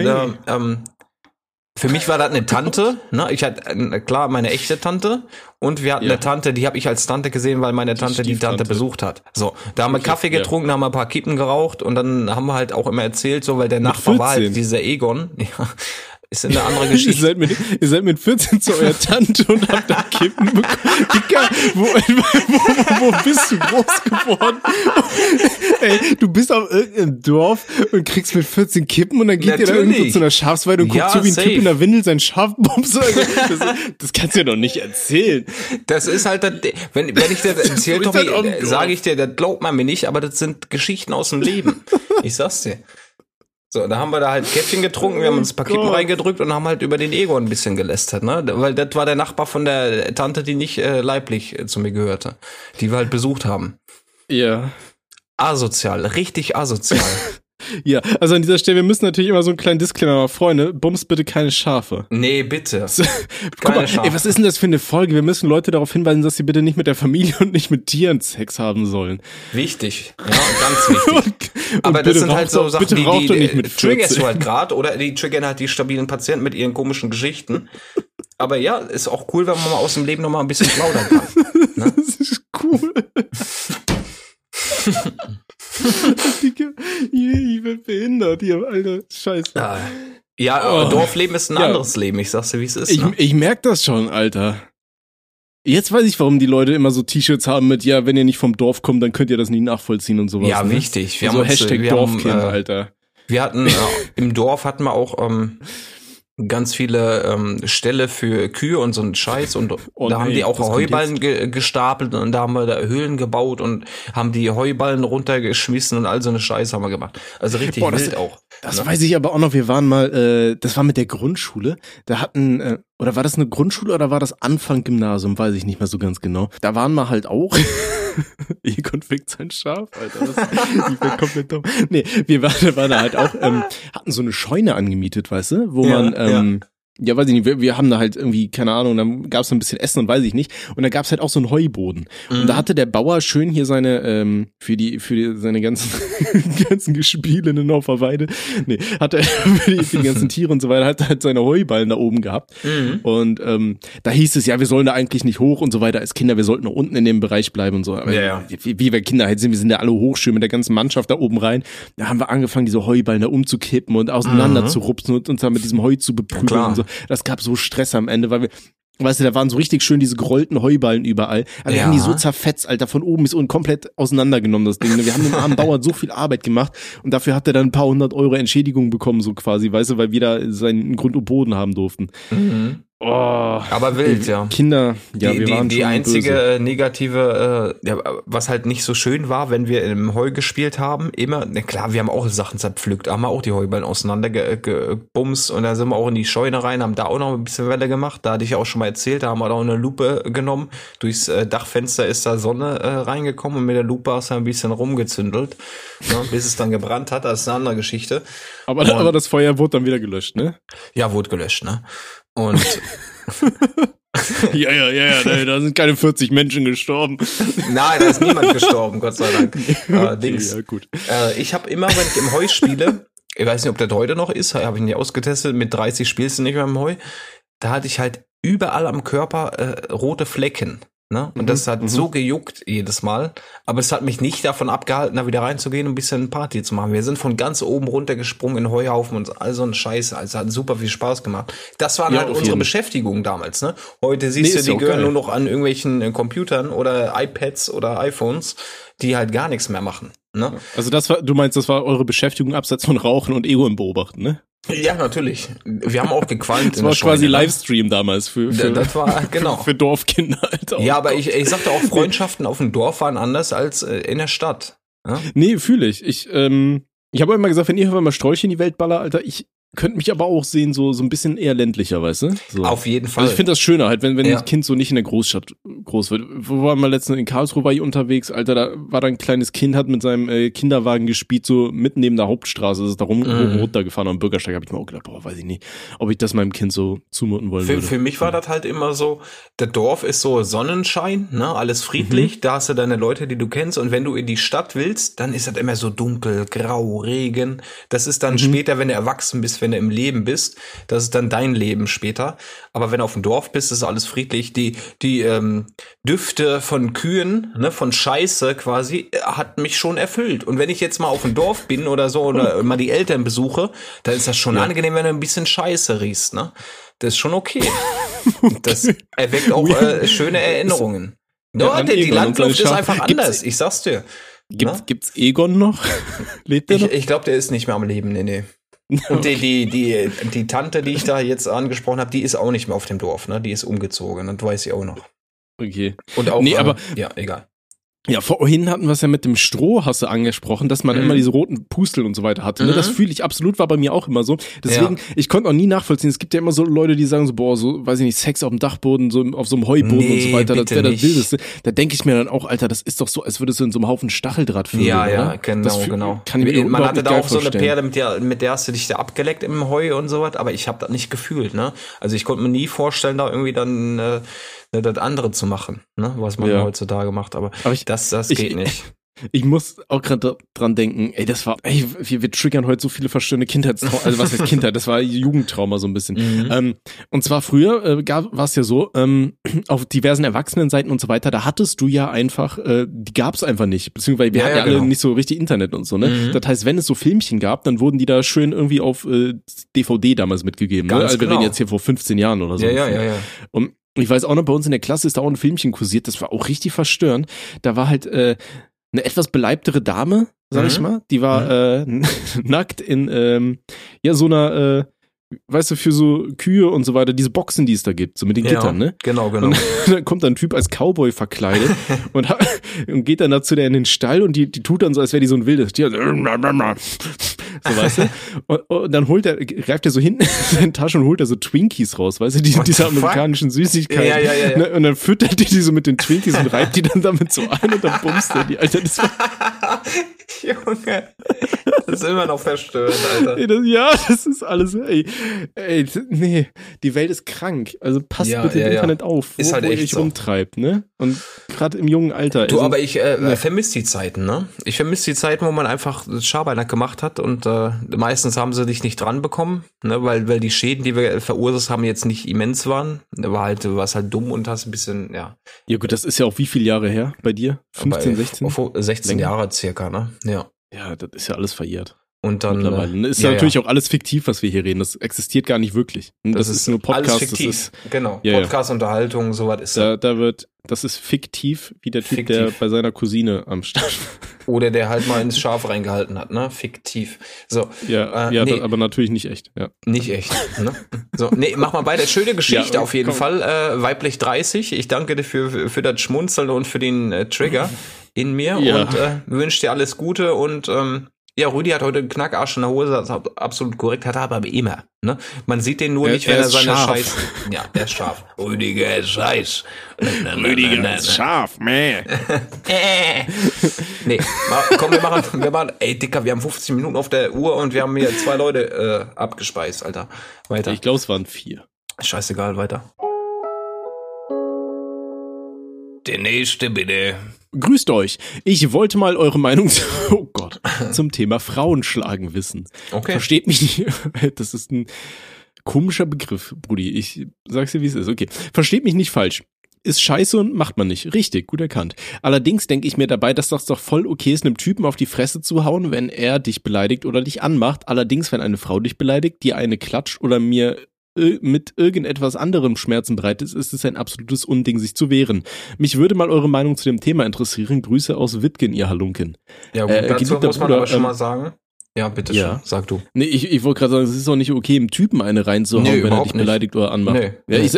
für mich war das eine Tante, ne? Ich hatte, klar, meine echte Tante. Und wir hatten eine Tante, die habe ich als Tante gesehen, weil meine Tante die Tante besucht hat. So, da haben wir Kaffee getrunken, haben wir ein paar Kippen geraucht und dann haben wir halt auch immer erzählt, so, weil der Nachbar war halt dieser Egon. Ja, ist eine andere Geschichte. Ihr seid mit 14 zu eurer Tante und habt da Kippen bekommen. Digga, wo bist du groß geworden? Ey, du bist auf irgendeinem Dorf und kriegst mit 14 Kippen und dann geht ihr da irgendwo zu einer Schafsweide und guckt so wie ein Typ in der Windel sein Schaf bumst. Das kannst du ja doch nicht erzählen. Das ist halt, wenn ich das erzähle, Tommy, sage ich dir, das glaubt man mir nicht, aber das sind Geschichten aus dem Leben. Ich sag's dir. So, da haben wir da halt Käffchen getrunken, wir haben uns ein paar Kippen reingedrückt und haben halt über den Egon ein bisschen gelästert, ne? Weil das war der Nachbar von der Tante, die nicht leiblich zu mir gehörte. Die wir halt besucht haben. Ja. Asozial, richtig asozial. Ja, also an dieser Stelle, wir müssen natürlich immer so einen kleinen Disclaimer machen. Freunde, bums bitte keine Schafe. Nee, bitte. Guck mal, ey, was ist denn das für eine Folge? Wir müssen Leute darauf hinweisen, dass sie bitte nicht mit der Familie und nicht mit Tieren Sex haben sollen. Wichtig, ja, ganz wichtig. Aber das sind halt so Sachen, die triggerst du halt gerade, oder die triggern halt die stabilen Patienten mit ihren komischen Geschichten. Aber ja, ist auch cool, wenn man mal aus dem Leben noch mal ein bisschen plaudern kann. Ne? Das ist cool. Ich bin behindert hier, Alter. Scheiße. Dorfleben ist ein anderes Leben. Ich sag's dir, wie es ist. Ich merk das schon, Alter. Jetzt weiß ich, warum die Leute immer so T-Shirts haben mit, ja, wenn ihr nicht vom Dorf kommt, dann könnt ihr das nie nachvollziehen und sowas. Ja, wichtig. Wir haben Hashtag Dorfkind, Alter. Wir hatten, im Dorf hatten wir auch ganz viele Ställe für Kühe und so einen Scheiß und da haben die auch Heuballen gestapelt und da haben wir da Höhlen gebaut und haben die Heuballen runtergeschmissen und all so eine Scheiße haben wir gemacht. Also richtig wild auch. Das weiß ich aber auch noch, wir waren mal, das war mit der Grundschule, da hatten, oder war das eine Grundschule oder war das Anfang Gymnasium, weiß ich nicht mehr so ganz genau. Da waren wir halt auch, Egon fickt sein Schaf, Alter, ich bin komplett dumm. Nee, wir waren da halt auch, hatten so eine Scheune angemietet, weißt du, wo man, ja, weiß ich nicht, wir haben da halt irgendwie, keine Ahnung, dann gab's so ein bisschen Essen und weiß ich nicht. Und da gab's halt auch so einen Heuboden. Und da hatte der Bauer schön hier seine, für seine ganzen Gespielinnen auf der Weide, hat er für die ganzen Tiere und so weiter, hat er halt seine Heuballen da oben gehabt. Und da hieß es, ja, wir sollen da eigentlich nicht hoch und so weiter als Kinder, wir sollten nur unten in dem Bereich bleiben und so. Aber wie wir Kinder halt sind, wir sind ja alle hochschön mit der ganzen Mannschaft da oben rein. Da haben wir angefangen, diese Heuballen da umzukippen und auseinander zu rupsen und uns dann mit diesem Heu zu beprügeln und so. Das gab so Stress am Ende, weil wir, weißt du, da waren so richtig schön diese gerollten Heuballen überall. Aber wir haben die so zerfetzt, Alter, von oben bis unten komplett auseinandergenommen, das Ding. Wir haben dem armen Bauern so viel Arbeit gemacht und dafür hat er dann ein paar 100 Euro Entschädigung bekommen, so quasi, weißt du, weil wir da seinen Grund und Boden haben durften. Oh, aber wild, ja. Kinder, ja, wir waren die einzige negative, was halt nicht so schön war, wenn wir im Heu gespielt haben, immer, klar, wir haben auch Sachen zerpflückt, haben wir auch die Heuballen auseinandergebumst und da sind wir auch in die Scheune rein, haben da auch noch ein bisschen Welle gemacht, da hatte ich auch schon mal erzählt, da haben wir auch eine Lupe genommen, durchs Dachfenster ist da Sonne reingekommen und mit der Lupe hast du ein bisschen rumgezündelt, bis es dann gebrannt hat, das ist eine andere Geschichte. Aber das Feuer wurde dann wieder gelöscht, ne? Ja, wurde gelöscht, ne? Und ja, da sind keine 40 Menschen gestorben. Nein, da ist niemand gestorben, Gott sei Dank. Ja, gut. Ich habe immer, wenn ich im Heu spiele, ich weiß nicht, ob das heute noch ist, habe ich nicht ausgetestet, mit 30 spielst du nicht mehr im Heu, da hatte ich halt überall am Körper rote Flecken. Ne? Und das hat so gejuckt jedes Mal. Aber es hat mich nicht davon abgehalten, da wieder reinzugehen und ein bisschen Party zu machen. Wir sind von ganz oben runtergesprungen in Heuhaufen und all so ein Scheiß. Also hat super viel Spaß gemacht. Das waren halt unsere Beschäftigungen damals. Ne? Heute siehst du, die gehören nur noch an irgendwelchen Computern oder iPads oder iPhones, die halt gar nichts mehr machen. Ne? Also du meinst, das war eure Beschäftigung abseits von Rauchen und Ego im Beobachten, ne? Ja, natürlich. Wir haben auch gequalmt. Das war quasi Livestream damals das war, genau. für Dorfkinder. Alter. Ja, aber ich sagte auch, Freundschaften auf dem Dorf waren anders als in der Stadt. Ja? Nee, fühle ich. Ich habe immer gesagt, wenn ihr mal Sträuche in die Welt baller, Alter, ich könnte mich aber auch sehen, so ein bisschen eher ländlicher, weißt du? So. Auf jeden Fall. Also ich finde das schöner, halt, wenn ein Kind so nicht in der Großstadt groß wird. Wo waren wir letztens in Karlsruhe, war ich unterwegs, Alter, da war da ein kleines Kind, hat mit seinem Kinderwagen gespielt, so mitten neben der Hauptstraße, ist da runtergefahren am Bürgersteig, habe ich mir auch gedacht, boah, weiß ich nicht, ob ich das meinem Kind so zumuten wollen würde. Für mich war das halt immer so, der Dorf ist so Sonnenschein, ne, alles friedlich, da hast du deine Leute, die du kennst, und wenn du in die Stadt willst, dann ist das immer so dunkel, grau, Regen, das ist dann später, wenn du erwachsen bist, wenn du im Leben bist, das ist dann dein Leben später. Aber wenn du auf dem Dorf bist, ist alles friedlich. Die Düfte von Kühen, ne, von Scheiße quasi, hat mich schon erfüllt. Und wenn ich jetzt mal auf dem Dorf bin oder so oder mal die Eltern besuche, dann ist das schon angenehm, wenn du ein bisschen Scheiße riechst, ne? Das ist schon okay. Das erweckt auch schöne Erinnerungen. Die Landluft ist einfach anders, ich sag's dir. Gibt's Egon noch? Lebt der noch? Ich glaube, der ist nicht mehr am Leben, nee. Und die Tante, die ich da jetzt angesprochen habe, die ist auch nicht mehr auf dem Dorf, ne? Die ist umgezogen, das weiß ich auch noch. Okay. Und auch, aber ja, egal. Ja, vorhin hatten wir es ja mit dem Stroh, hast du angesprochen, dass man immer diese roten Pusteln und so weiter hatte. Ne? Das fühle ich absolut, war bei mir auch immer so. Deswegen, ich konnte auch nie nachvollziehen. Es gibt ja immer so Leute, die sagen so, boah, so, weiß ich nicht, Sex auf dem Dachboden, so auf so einem Heuboden und so weiter, das wäre das Wildeste. Da denke ich mir dann auch, Alter, das ist doch so, als würdest du in so einem Haufen Stacheldraht fühlen. Ja, genau. Kann ich mir man hatte da auch so eine vorstellen. Perle, mit der hast du dich da abgeleckt im Heu und so was, aber ich habe das nicht gefühlt, ne? Also ich konnte mir nie vorstellen, da irgendwie dann das andere zu machen, ne, was man heutzutage macht, aber das geht nicht. Ich muss auch gerade dran denken, wir triggern heute so viele verstörende Kindheitstrauma, also was heißt Kindheit, das war Jugendtrauma so ein bisschen. Und zwar früher war es ja so, auf diversen Erwachsenenseiten und so weiter, da hattest du ja einfach, die gab es einfach nicht, beziehungsweise wir hatten ja alle nicht so richtig Internet und so, ne? Das heißt, wenn es so Filmchen gab, dann wurden die da schön irgendwie auf DVD damals mitgegeben, ne? Also wir reden jetzt hier vor 15 Jahren oder so. Ja. Und ich weiß auch noch, bei uns in der Klasse ist da auch ein Filmchen kursiert, das war auch richtig verstörend. Da war halt eine etwas beleibtere Dame, sag ich mal, die war nackt in so einer, weißt du, für so Kühe und so weiter, diese Boxen, die es da gibt, so mit den Gittern, ne? Genau. Und dann kommt da ein Typ als Cowboy verkleidet und geht dann dazu der in den Stall und die tut dann so, als wäre die so ein wildes Tier. So, weißt du? Und dann greift er so hinten in seine Tasche und holt er so Twinkies raus, weißt du, diese amerikanischen Süßigkeiten. Ja. Ne? Und dann füttert die so mit den Twinkies und reibt die dann damit so ein und dann bummst er die. Alter, das war Junge, das ist immer noch verstörend, Alter. Das ist alles, nee, die Welt ist krank. Also passt bitte im Internet auf, wo ihr euch rumtreibt, ne? Und gerade im jungen Alter. Du, aber ich vermisse die Zeiten, ne? Ich vermisse die Zeiten, wo man einfach Schabernack gemacht hat und meistens haben sie dich nicht dran bekommen, ne? Weil die Schäden, die wir verursacht haben, jetzt nicht immens waren. Du warst halt dumm und hast ein bisschen, Ja gut, das ist ja auch wie viele Jahre her bei dir? 15, 16? 16 Jahre circa, ne? Ja, das ist ja alles verjährt. Und dann mittlerweile. Ist ja natürlich auch alles fiktiv, was wir hier reden. Das existiert gar nicht wirklich. Das ist nur Podcast. Alles fiktiv. Genau. Podcast, Unterhaltung, sowas ist das ist fiktiv, wie der Typ, der bei seiner Cousine am Start. Oder der halt mal ins Schaf reingehalten hat, ne? Fiktiv. So. Aber natürlich nicht echt. Ja. Nicht echt, ne? So, mach mal weiter. Schöne Geschichte auf jeden Fall. Weiblich 30. Ich danke dir für das Schmunzeln und für den Trigger in mir und wünsche dir alles Gute und Rüdi hat heute einen Knackarsch in der Hose, das ist absolut korrekt, hat er aber immer, ne? Man sieht den nur nicht, wenn er seine Scheiß... Ja, er ist scharf. Rüdiger ist Scheiß. Rüdiger ist scharf, meh. Komm, wir machen, Dicker, wir haben 15 Minuten auf der Uhr und wir haben hier 2 Leute abgespeist, Alter. Weiter. Ich glaube, es waren 4. Scheißegal, weiter. Der nächste, bitte. Grüßt euch. Ich wollte mal eure Meinung zum Thema Frauenschlagen wissen. Okay. Versteht mich nicht. Das ist ein komischer Begriff, Brudi. Ich sag's dir, wie es ist. Okay. Versteht mich nicht falsch. Ist scheiße und macht man nicht. Richtig, gut erkannt. Allerdings denke ich mir dabei, dass das doch voll okay ist, einem Typen auf die Fresse zu hauen, wenn er dich beleidigt oder dich anmacht. Allerdings, wenn eine Frau dich beleidigt, dir eine klatscht oder mir mit irgendetwas anderem Schmerzen bereit ist es ein absolutes Unding, sich zu wehren. Mich würde mal eure Meinung zu dem Thema interessieren. Grüße aus Wittgen, ihr Halunken. Ja gut, dazu muss man aber schon mal sagen. Ja, bitte schon, sag du. Nee, ich wollte gerade sagen, es ist auch nicht okay, im Typen eine reinzuhauen, wenn er dich beleidigt oder anmacht.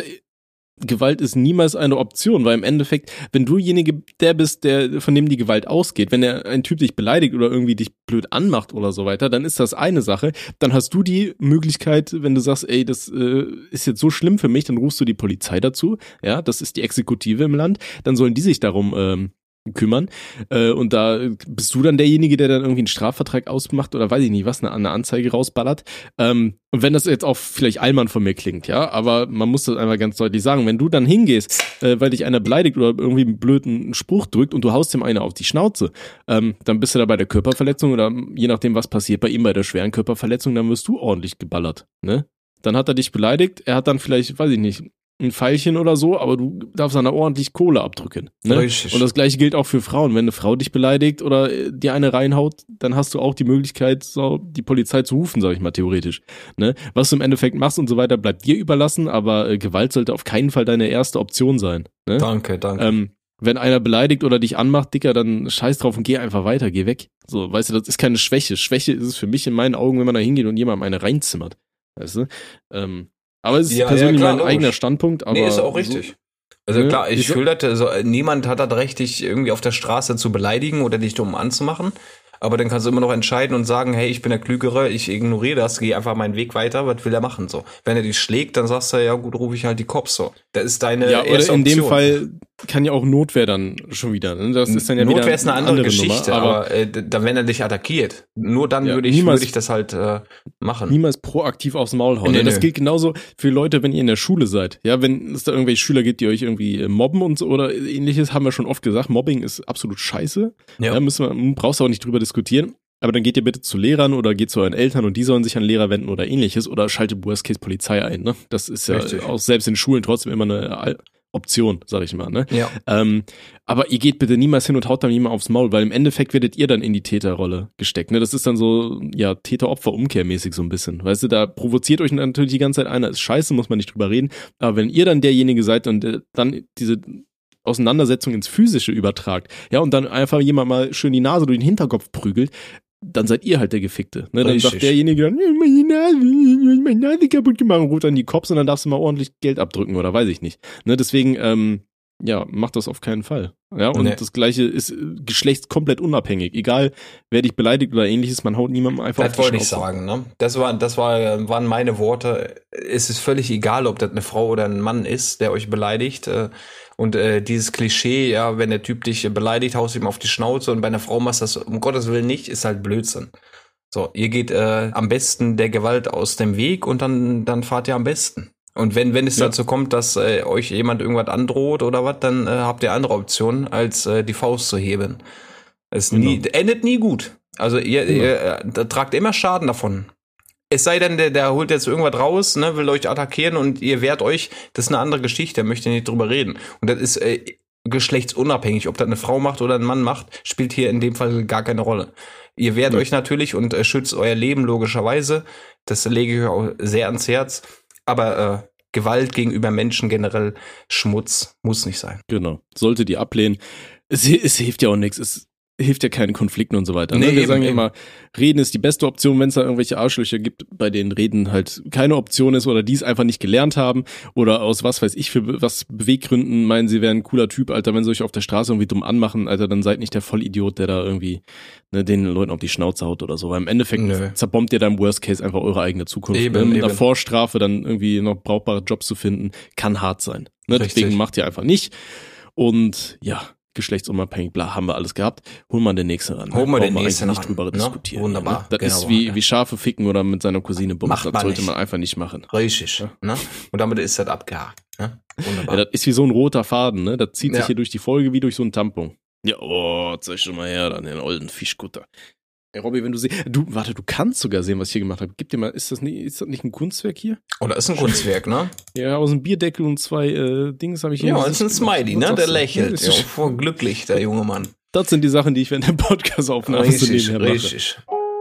Gewalt ist niemals eine Option, weil im Endeffekt, wenn du derjenige bist, von dem die Gewalt ausgeht, wenn ein Typ dich beleidigt oder irgendwie dich blöd anmacht oder so weiter, dann ist das eine Sache. Dann hast du die Möglichkeit, wenn du sagst, das ist jetzt so schlimm für mich, dann rufst du die Polizei dazu. Ja, das ist die Exekutive im Land. Dann sollen die sich darum kümmern. Und da bist du dann derjenige, der dann irgendwie einen Strafvertrag ausmacht oder weiß ich nicht was, eine Anzeige rausballert. Und wenn das jetzt auch vielleicht Allmann von mir klingt, ja, aber man muss das einfach ganz deutlich sagen, wenn du dann hingehst, weil dich einer beleidigt oder irgendwie einen blöden Spruch drückt und du haust dem einer auf die Schnauze, dann bist du da bei der Körperverletzung oder je nachdem, was passiert bei ihm bei der schweren Körperverletzung, dann wirst du ordentlich geballert, ne? Dann hat er dich beleidigt, er hat dann vielleicht, weiß ich nicht, ein Pfeilchen oder so, aber du darfst dann ordentlich Kohle abdrücken. Ne? Und das gleiche gilt auch für Frauen. Wenn eine Frau dich beleidigt oder dir eine reinhaut, dann hast du auch die Möglichkeit, die Polizei zu rufen, sag ich mal, theoretisch. Ne? Was du im Endeffekt machst und so weiter, bleibt dir überlassen, aber Gewalt sollte auf keinen Fall deine erste Option sein. Ne? Danke. Wenn einer beleidigt oder dich anmacht, Dicker, dann scheiß drauf und geh einfach weiter, geh weg. So, weißt du, das ist keine Schwäche. Schwäche ist es für mich in meinen Augen, wenn man da hingeht und jemandem eine reinzimmert. Weißt du? Aber es ist persönlich mein eigener Standpunkt. Aber ist auch richtig. Also klar, ich fühle das, also niemand hat das Recht, dich irgendwie auf der Straße zu beleidigen oder dich dumm anzumachen. Aber dann kannst du immer noch entscheiden und sagen, hey, ich bin der Klügere, ich ignoriere das, gehe einfach meinen Weg weiter, was will er machen, so. Wenn er dich schlägt, dann sagst du, ja gut, rufe ich halt die Cops, so. Das ist deine erste oder in Option. dem Fall kann ja auch Notwehr dann schon wieder. Ne? Das ist dann ja Notwehr wieder ist eine andere Geschichte, Nummer, aber dann, wenn er dich attackiert, nur dann würde ich das halt machen. Niemals proaktiv aufs Maul hauen. Nee, das gilt genauso für Leute, wenn ihr in der Schule seid. Ja, wenn es da irgendwelche Schüler gibt, die euch irgendwie mobben und so oder ähnliches, haben wir schon oft gesagt, Mobbing ist absolut scheiße. Ja, brauchst du auch nicht drüber diskutieren. Aber dann geht ihr bitte zu Lehrern oder geht zu euren Eltern und die sollen sich an Lehrer wenden oder ähnliches oder schaltet Worst-Case Polizei ein. Ne? Das ist ja auch selbst in Schulen trotzdem immer eine Option, sag ich mal. Ne? Ja. Aber ihr geht bitte niemals hin und haut dann jemand aufs Maul, weil im Endeffekt werdet ihr dann in die Täterrolle gesteckt. Ne? Das ist dann so, ja, Täter-Opfer-Umkehrmäßig so ein bisschen. Weißt du, da provoziert euch natürlich die ganze Zeit einer, ist scheiße, muss man nicht drüber reden. Aber wenn ihr dann derjenige seid und dann diese Auseinandersetzung ins Physische übertragt, ja, und dann einfach jemand mal schön die Nase durch den Hinterkopf prügelt, dann seid ihr halt der Gefickte. Ne? Dann sagt derjenige dann, meine Nase kaputt gemacht und ruft an die Cops und dann darfst du mal ordentlich Geld abdrücken oder weiß ich nicht. Ne? Deswegen, macht das auf keinen Fall. Ja, und das Gleiche ist geschlechtskomplett unabhängig. Egal, wer dich beleidigt oder ähnliches, man haut niemandem einfach auf die Schnauze. Das wollte ich sagen, ne? Das waren meine Worte. Es ist völlig egal, ob das eine Frau oder ein Mann ist, der euch beleidigt. Und dieses Klischee, ja, wenn der Typ dich beleidigt, haust du ihm auf die Schnauze und bei einer Frau machst du das um Gottes Willen nicht, ist halt Blödsinn. So, ihr geht am besten der Gewalt aus dem Weg und dann fahrt ihr am besten. Und wenn es dazu kommt, dass euch jemand irgendwas androht oder was, dann habt ihr andere Optionen, als die Faust zu heben. Es endet nie gut. Also ihr tragt immer Schaden davon. Es sei denn, der holt jetzt irgendwas raus, ne, will euch attackieren und ihr wehrt euch, das ist eine andere Geschichte, da möchte ich nicht drüber reden. Und das ist geschlechtsunabhängig, ob das eine Frau macht oder ein Mann macht, spielt hier in dem Fall gar keine Rolle. Ihr wehrt euch natürlich und schützt euer Leben logischerweise, das lege ich euch auch sehr ans Herz, aber Gewalt gegenüber Menschen generell, Schmutz, muss nicht sein. Genau, solltet ihr ablehnen. Es hilft ja auch nichts, es hilft ja keinen Konflikten und so weiter. Ne? Wir sagen immer, Reden ist die beste Option, wenn es da irgendwelche Arschlöcher gibt, bei denen Reden halt keine Option ist oder die es einfach nicht gelernt haben oder aus was weiß ich für was Beweggründen meinen, sie wären ein cooler Typ, Alter, wenn sie euch auf der Straße irgendwie dumm anmachen, Alter, dann seid nicht der Vollidiot, der da irgendwie den Leuten auf die Schnauze haut oder so, weil im Endeffekt zerbombt ihr da im Worst Case einfach eure eigene Zukunft. Mit einer Vorstrafe dann irgendwie noch brauchbare Jobs zu finden, kann hart sein. Ne? Deswegen macht ihr einfach nicht und ja, geschlechtsunabhängig, bla, haben wir alles gehabt. Holen wir den nächsten ran. Holen wir den nächsten nicht drüber diskutieren. Wunderbar. Ne? Das ist wie Schafe ficken oder mit seiner Cousine bumsen. Das sollte man einfach nicht machen. Richtig. Ja. Ne? Und damit ist das abgehakt. Ne? Wunderbar. Ja, das ist wie so ein roter Faden. Ne? Das zieht sich hier durch die Folge wie durch so ein Tampon. Ja, zeig schon mal her, dann den alten Fischkutter. Ey, Robby, wenn du siehst, du kannst sogar sehen, was ich hier gemacht habe. Gib dir mal, ist das nicht ein Kunstwerk hier? Oder ist ein Kunstwerk, ne? Ja, aus einem Bierdeckel und 2 Dings habe ich hier. Ja, das ist ein Smiley, ne? Der lächelt. Ja, voll glücklich, der junge Mann. Das sind die Sachen, die ich während der Podcast-Aufnahme zu nebenher mache. Richtig.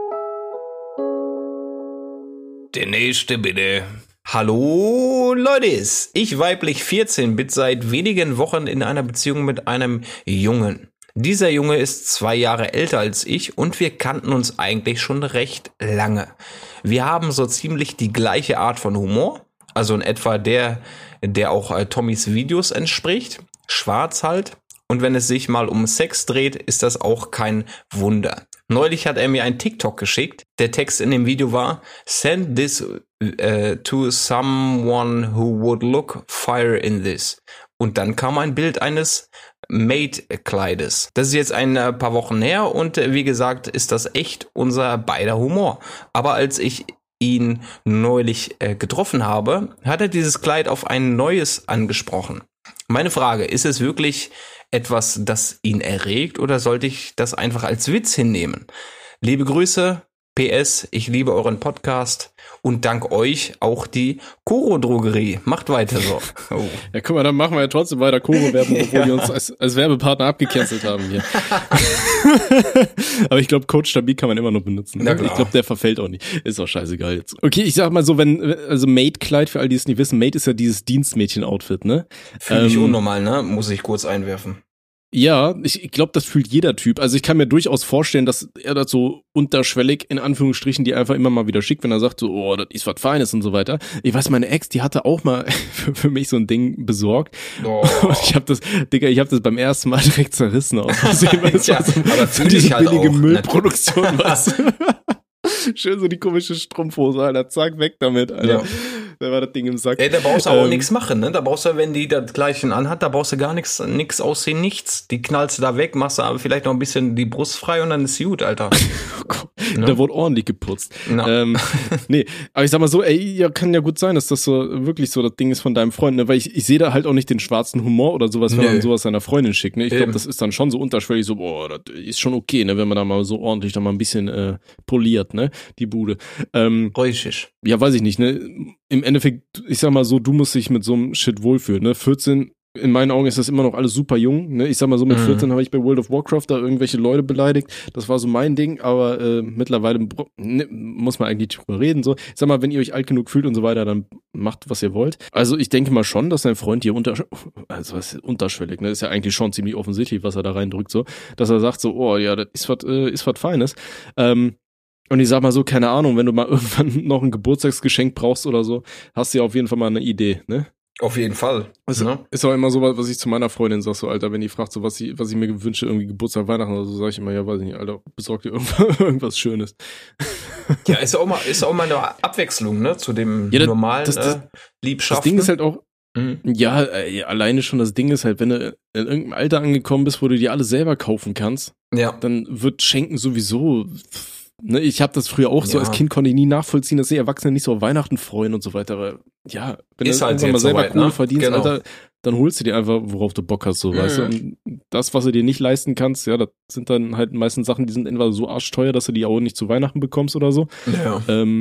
Der nächste bitte. Hallo Leute, ich weiblich 14 bin seit wenigen Wochen in einer Beziehung mit einem Jungen. Dieser Junge ist 2 Jahre älter als ich und wir kannten uns eigentlich schon recht lange. Wir haben so ziemlich die gleiche Art von Humor, also in etwa der auch Tommys Videos entspricht, schwarz halt. Und wenn es sich mal um Sex dreht, ist das auch kein Wunder. Neulich hat er mir ein TikTok geschickt. Der Text in dem Video war: Send this to someone who would look fire in this. Und dann kam ein Bild eines Maid-Kleides. Das ist jetzt ein paar Wochen her und wie gesagt ist das echt unser beider Humor. Aber als ich ihn neulich getroffen habe, hat er dieses Kleid auf ein neues angesprochen. Meine Frage, ist es wirklich etwas, das ihn erregt oder sollte ich das einfach als Witz hinnehmen? Liebe Grüße, PS, ich liebe euren Podcast und dank euch auch die Koro Drogerie. Macht weiter so. Oh. Ja, guck mal, dann machen wir ja trotzdem weiter Koro-Werbung, obwohl wir uns als Werbepartner abgecancelt haben hier. Aber ich glaube, Code Stabil kann man immer noch benutzen. Na klar. Ich glaube, der verfällt auch nicht. Ist auch scheißegal jetzt. Okay, ich sag mal so, also Maid-Kleid, für all die es nicht wissen, Maid ist ja dieses Dienstmädchen-Outfit, ne? Finde ich unnormal, ne? Muss ich kurz einwerfen. Ja, ich glaube, das fühlt jeder Typ. Also ich kann mir durchaus vorstellen, dass er das so unterschwellig, in Anführungsstrichen, die einfach immer mal wieder schickt, wenn er sagt so, oh, das ist was Feines und so weiter. Ich weiß, meine Ex, die hatte auch mal für mich so ein Ding besorgt. Oh. Und ich habe das beim ersten Mal direkt zerrissen aus Versehen, weil es ja, so, aber so diese halt billige auch, Müllproduktion war. Schön so die komische Strumpfhose, Alter, zack, weg damit, Alter. Da war das Ding im Sack. Ey, da brauchst du auch nichts machen, ne? Da brauchst du, wenn die das Gleiche anhat, da brauchst du gar nichts aussehen, nichts. Die knallst du da weg, machst du aber vielleicht noch ein bisschen die Brust frei und dann ist gut, Alter. Ne? Da wurde ordentlich geputzt. Nee, aber ich sag mal so, ey, ja, kann ja gut sein, dass das so wirklich so das Ding ist von deinem Freund, ne? Weil ich sehe da halt auch nicht den schwarzen Humor oder sowas, wenn man sowas seiner Freundin schickt, ne? Ich glaube, das ist dann schon so unterschwellig, so, boah, das ist schon okay, ne? Wenn man da mal so ordentlich da mal ein bisschen poliert, ne? Die Bude. Richtig. Ja, weiß ich nicht, ne? Im Endeffekt, ich sag mal so, du musst dich mit so einem Shit wohlfühlen, ne? 14, in meinen Augen ist das immer noch alles super jung, ne? Ich sag mal so, mit 14 habe ich bei World of Warcraft da irgendwelche Leute beleidigt. Das war so mein Ding, aber mittlerweile muss man eigentlich drüber reden, so. Ich sag mal, wenn ihr euch alt genug fühlt und so weiter, dann macht, was ihr wollt. Also ich denke mal schon, dass dein Freund hier unterschwellig, ne? Ist ja eigentlich schon ziemlich offensichtlich, was er da reindrückt, so. Dass er sagt so, oh ja, das ist was Feines. Und ich sag mal so, keine Ahnung, wenn du mal irgendwann noch ein Geburtstagsgeschenk brauchst oder so, hast du ja auf jeden Fall mal eine Idee, ne? Auf jeden Fall. Ist auch immer so, was ich zu meiner Freundin sag, so, Alter, wenn die fragt, so, was ich mir wünsche, irgendwie Geburtstag, Weihnachten oder so, sag ich immer, ja, weiß ich nicht, Alter, besorg dir irgendwas Schönes. Ja, ist auch mal eine Abwechslung, ne, zu dem normalen Liebschaften. Das Ding ist halt auch, ja, alleine schon das Ding ist halt, wenn du in irgendeinem Alter angekommen bist, wo du dir alles selber kaufen kannst, dann wird Schenken sowieso. Ne, ich habe das früher auch so, als Kind konnte ich nie nachvollziehen, dass die Erwachsene nicht so auf Weihnachten freuen und so weiter. Aber ja, wenn ist du halt mal selber Kohle verdienst, genau. Alter, dann holst du dir einfach, worauf du Bock hast, so, weißt du. Und das, was du dir nicht leisten kannst, ja, das sind dann halt meistens Sachen, die sind entweder so arschteuer, dass du die auch nicht zu Weihnachten bekommst oder so. Ja.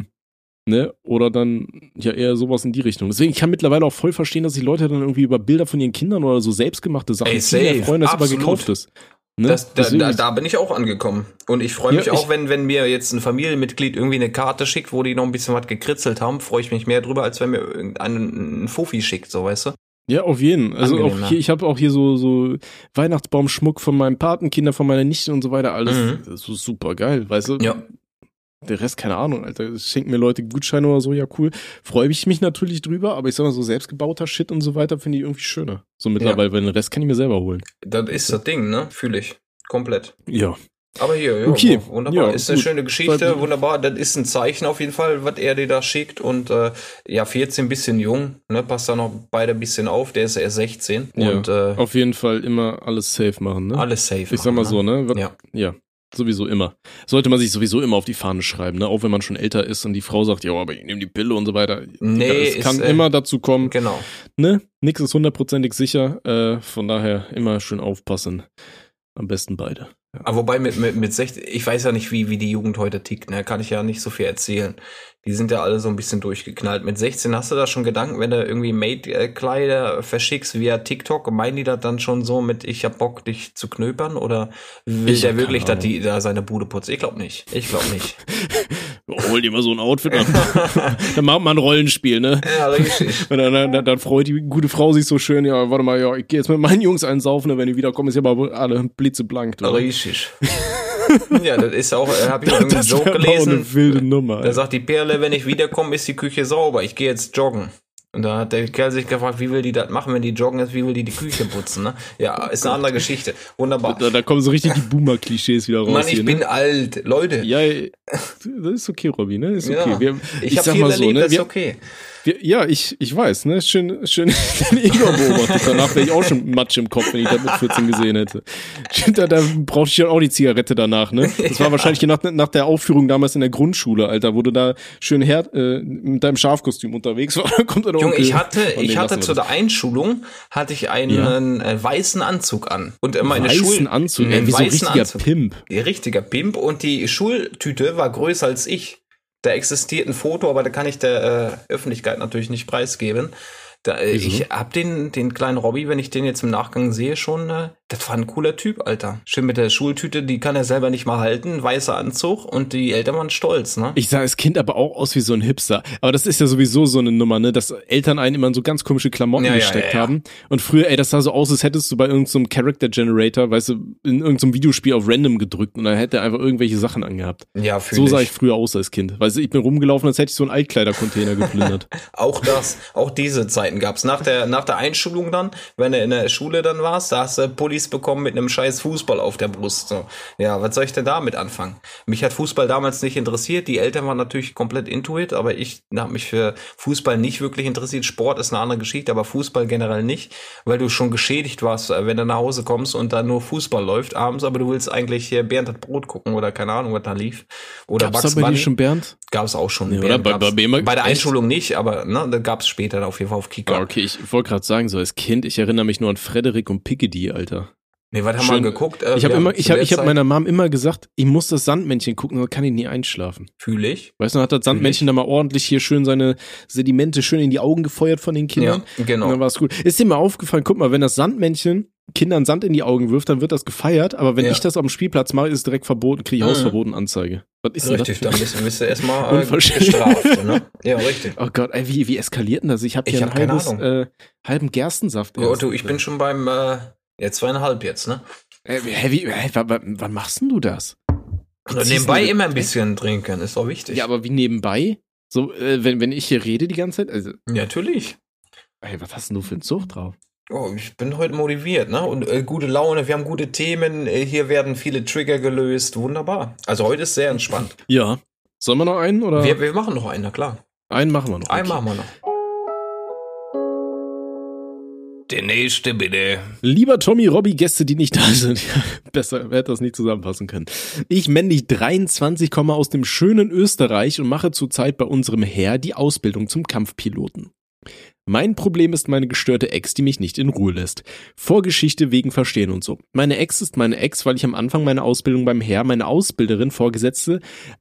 Ne? Oder dann ja eher sowas in die Richtung. Deswegen, ich kann mittlerweile auch voll verstehen, dass die Leute dann irgendwie über Bilder von ihren Kindern oder so selbstgemachte Sachen freuen, dass aber gekauft ist. Ne? Da bin ich auch angekommen. Und ich freue mich auch, wenn mir jetzt ein Familienmitglied irgendwie eine Karte schickt, wo die noch ein bisschen was gekritzelt haben, freue ich mich mehr drüber, als wenn mir irgendein Fuffi schickt, so, weißt du? Ja, auf jeden. Also angenehm, auch hier, ich habe auch hier so Weihnachtsbaumschmuck von meinen Patenkinder, von meiner Nichte und so weiter, alles so super geil, weißt du? Ja. Der Rest, keine Ahnung, Alter, schenken mir Leute Gutscheine oder so, ja cool. Freue ich mich natürlich drüber, aber ich sag mal, so selbstgebauter Shit und so weiter finde ich irgendwie schöner. So mittlerweile, weil den Rest kann ich mir selber holen. Das ist das Ding, ne? Fühle ich. Komplett. Ja. Aber hier, okay. Wunderbar. Ja, ist eine schöne Geschichte, wunderbar. Das ist ein Zeichen auf jeden Fall, was er dir da schickt. Und 14 bisschen jung, ne? Passt da noch beide ein bisschen auf. Der ist erst 16. Ja, und auf jeden Fall immer alles safe machen, ne? Alles safe Ich sag mal so, ne? Ja. Sowieso immer. Sollte man sich sowieso immer auf die Fahne schreiben, ne? Auch wenn man schon älter ist und die Frau sagt, ja, aber ich nehme die Pille und so weiter. Nee, es kann immer dazu kommen. Genau. Ne? Nix ist 100%ig sicher. Von daher immer schön aufpassen. Am besten beide. Ja. Aber wobei mit 16, ich weiß ja nicht, wie die Jugend heute tickt, ne? Kann ich ja nicht so viel erzählen. Die sind ja alle so ein bisschen durchgeknallt. Mit 16 hast du da schon Gedanken, wenn du irgendwie Made-Kleider verschickst via TikTok, meinen die das dann schon so mit, ich hab Bock, dich zu knöpern? Oder will der wirklich, dass die da seine Bude putzt? Ich glaube nicht. Hol dir mal so ein Outfit ab. Dann macht man ein Rollenspiel, ne? Ja, richtig. Dann freut die gute Frau sich so schön, ja, warte mal, ja, ich gehe jetzt mit meinen Jungs einsaufen, ne, wenn die wiederkommen, ist ja aber alle blitzeblank. Ne? Richtig. Ja, das ist auch, habe ich auch irgendeinen Joke gelesen. Eine wilde Nummer. Da sagt die Perle, wenn ich wiederkomme, ist die Küche sauber. Ich gehe jetzt joggen. Und da hat der Kerl sich gefragt, wie will die das machen, wenn die joggen ist, wie will die Küche putzen, ne? Ja, ist eine andere Geschichte. Wunderbar. Da kommen so richtig die Boomer-Klischees wieder raus. Mann, ich bin alt. Leute. Ja, das ist okay, Robby, ne? Ist okay. Ja. Ich habe viel erlebt, das ist okay. Ich weiß, ne? Schön den Igor beobachtet. Danach wäre ich auch schon Matsch im Kopf, wenn ich das mit 14 gesehen hätte. Da brauchte ich ja auch die Zigarette danach, ne? Das war wahrscheinlich nach der Aufführung damals in der Grundschule, Alter, wo du da schön mit deinem Schafkostüm unterwegs war. Kommt dann Junge, ich hatte zu der Einschulung einen weißen Anzug an. Und immer eine Anzug, wie so ein richtiger Pimp. Richtiger Pimp. Und die Schultüte war größer als ich. Da existiert ein Foto, aber da kann ich der Öffentlichkeit natürlich nicht preisgeben. Ich hab den kleinen Robby, wenn ich den jetzt im Nachgang sehe, schon, das war ein cooler Typ, Alter. Schön mit der Schultüte, die kann er selber nicht mal halten, weißer Anzug und die Eltern waren stolz, ne? Ich sah als Kind aber auch aus wie so ein Hipster. Aber das ist ja sowieso so eine Nummer, ne, dass Eltern einen immer in so ganz komische Klamotten gesteckt haben. Und früher, das sah so aus, als hättest du bei irgendeinem Character Generator, weißt du, in irgendeinem Videospiel auf Random gedrückt und dann hätte er einfach irgendwelche Sachen angehabt. Ja, so sah ich früher aus als Kind. Weißt du, ich bin rumgelaufen, als hätte ich so einen Altkleidercontainer geplündert. Auch diese Zeiten gab's. Nach der Einschulung dann, wenn du in der Schule dann warst, da hast du Pullis Handys bekommen mit einem scheiß Fußball auf der Brust. So. Ja, was soll ich denn damit anfangen? Mich hat Fußball damals nicht interessiert. Die Eltern waren natürlich komplett into it, aber ich habe mich für Fußball nicht wirklich interessiert. Sport ist eine andere Geschichte, aber Fußball generell nicht, weil du schon geschädigt warst, wenn du nach Hause kommst und dann nur Fußball läuft abends, aber du willst eigentlich hier Bernd hat Brot gucken oder keine Ahnung, was da lief. Oder Bugs Bunny. Gab's da bei dir schon Bernd? Gab es auch schon. Nee, oder? Bei der Einschulung nicht, aber ne, da gab es später auf jeden Fall auf Kika. Okay, ich wollte gerade sagen, so als Kind, ich erinnere mich nur an Frederik und Piccadilly, Alter. Nee, was haben wir geguckt? Ich habe meiner Mom immer gesagt, ich muss das Sandmännchen gucken, sonst kann ich nie einschlafen. Fühle ich. Weißt du, hat das Sandmännchen da mal ordentlich hier schön seine Sedimente schön in die Augen gefeuert von den Kindern. Ja, genau. Und dann war es gut. Ist dir mal aufgefallen, guck mal, wenn das Sandmännchen Kindern Sand in die Augen wirft, dann wird das gefeiert, aber wenn ich das auf dem Spielplatz mache, ist es direkt verboten, kriege ich Hausverbotenanzeige. Was ist richtig, das? Dann bist du erstmal gestraft, ne? Ja, richtig. Oh Gott, ey, wie eskaliert denn das? Ich habe hier einen halben Gerstensaft. Oh, du, ich bin schon beim 2,5 jetzt, ne? Wann machst denn du das? Oder nebenbei immer ein bisschen trinken, ist doch wichtig. Ja, aber wie nebenbei? So, wenn ich hier rede die ganze Zeit? Also, ja, natürlich. Ey, was hast denn du für einen Zug drauf? Oh, ich bin heute motiviert, ne? Und gute Laune, wir haben gute Themen, hier werden viele Trigger gelöst, wunderbar. Also heute ist sehr entspannt. Ja. Sollen wir noch einen, oder? Wir machen noch einen, na klar. Einen machen wir noch. Einen machen wir noch. Der nächste, bitte. Lieber Tommy, Robby, Gäste, die nicht da sind. Besser, wer hätte das nicht zusammenfassen können. Ich, männlich 23, komme aus dem schönen Österreich und mache zurzeit bei unserem Heer die Ausbildung zum Kampfpiloten. Mein Problem ist meine gestörte Ex, die mich nicht in Ruhe lässt. Vorgeschichte wegen Verstehen und so. Meine Ex ist meine Ex, weil ich am Anfang meiner Ausbildung beim Heer meine Ausbilderin, Vorgesetzte,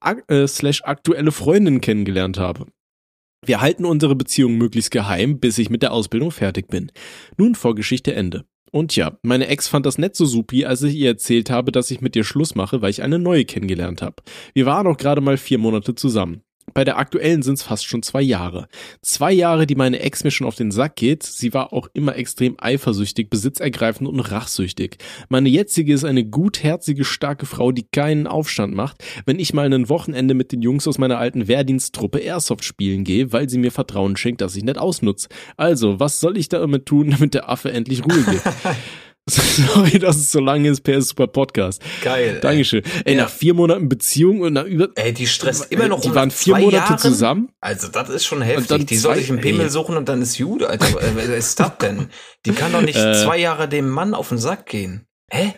aktuelle Freundin kennengelernt habe. Wir halten unsere Beziehung möglichst geheim, bis ich mit der Ausbildung fertig bin. Nun Vorgeschichte Ende. Und ja, meine Ex fand das nicht so supi, als ich ihr erzählt habe, dass ich mit ihr Schluss mache, weil ich eine neue kennengelernt habe. Wir waren auch gerade mal 4 Monate zusammen. Bei der aktuellen sind es fast schon 2 Jahre. 2 Jahre, die meine Ex mir schon auf den Sack geht. Sie war auch immer extrem eifersüchtig, besitzergreifend und rachsüchtig. Meine jetzige ist eine gutherzige, starke Frau, die keinen Aufstand macht, wenn ich mal ein Wochenende mit den Jungs aus meiner alten Wehrdiensttruppe Airsoft spielen gehe, weil sie mir Vertrauen schenkt, dass ich nicht ausnutze. Also, was soll ich damit tun, damit der Affe endlich Ruhe gibt? Sorry, dass es so lange ist, PS Super Podcast. Geil. Dankeschön. Ey, nach 4 Monaten Beziehung und nach die stresst immer noch. Die waren 4 Monate zusammen. Also, das ist schon heftig. Die soll sich einen Pimmel suchen und dann ist gut, Alter. Was ist das denn? Die kann doch nicht 2 Jahre dem Mann auf den Sack gehen. Hä?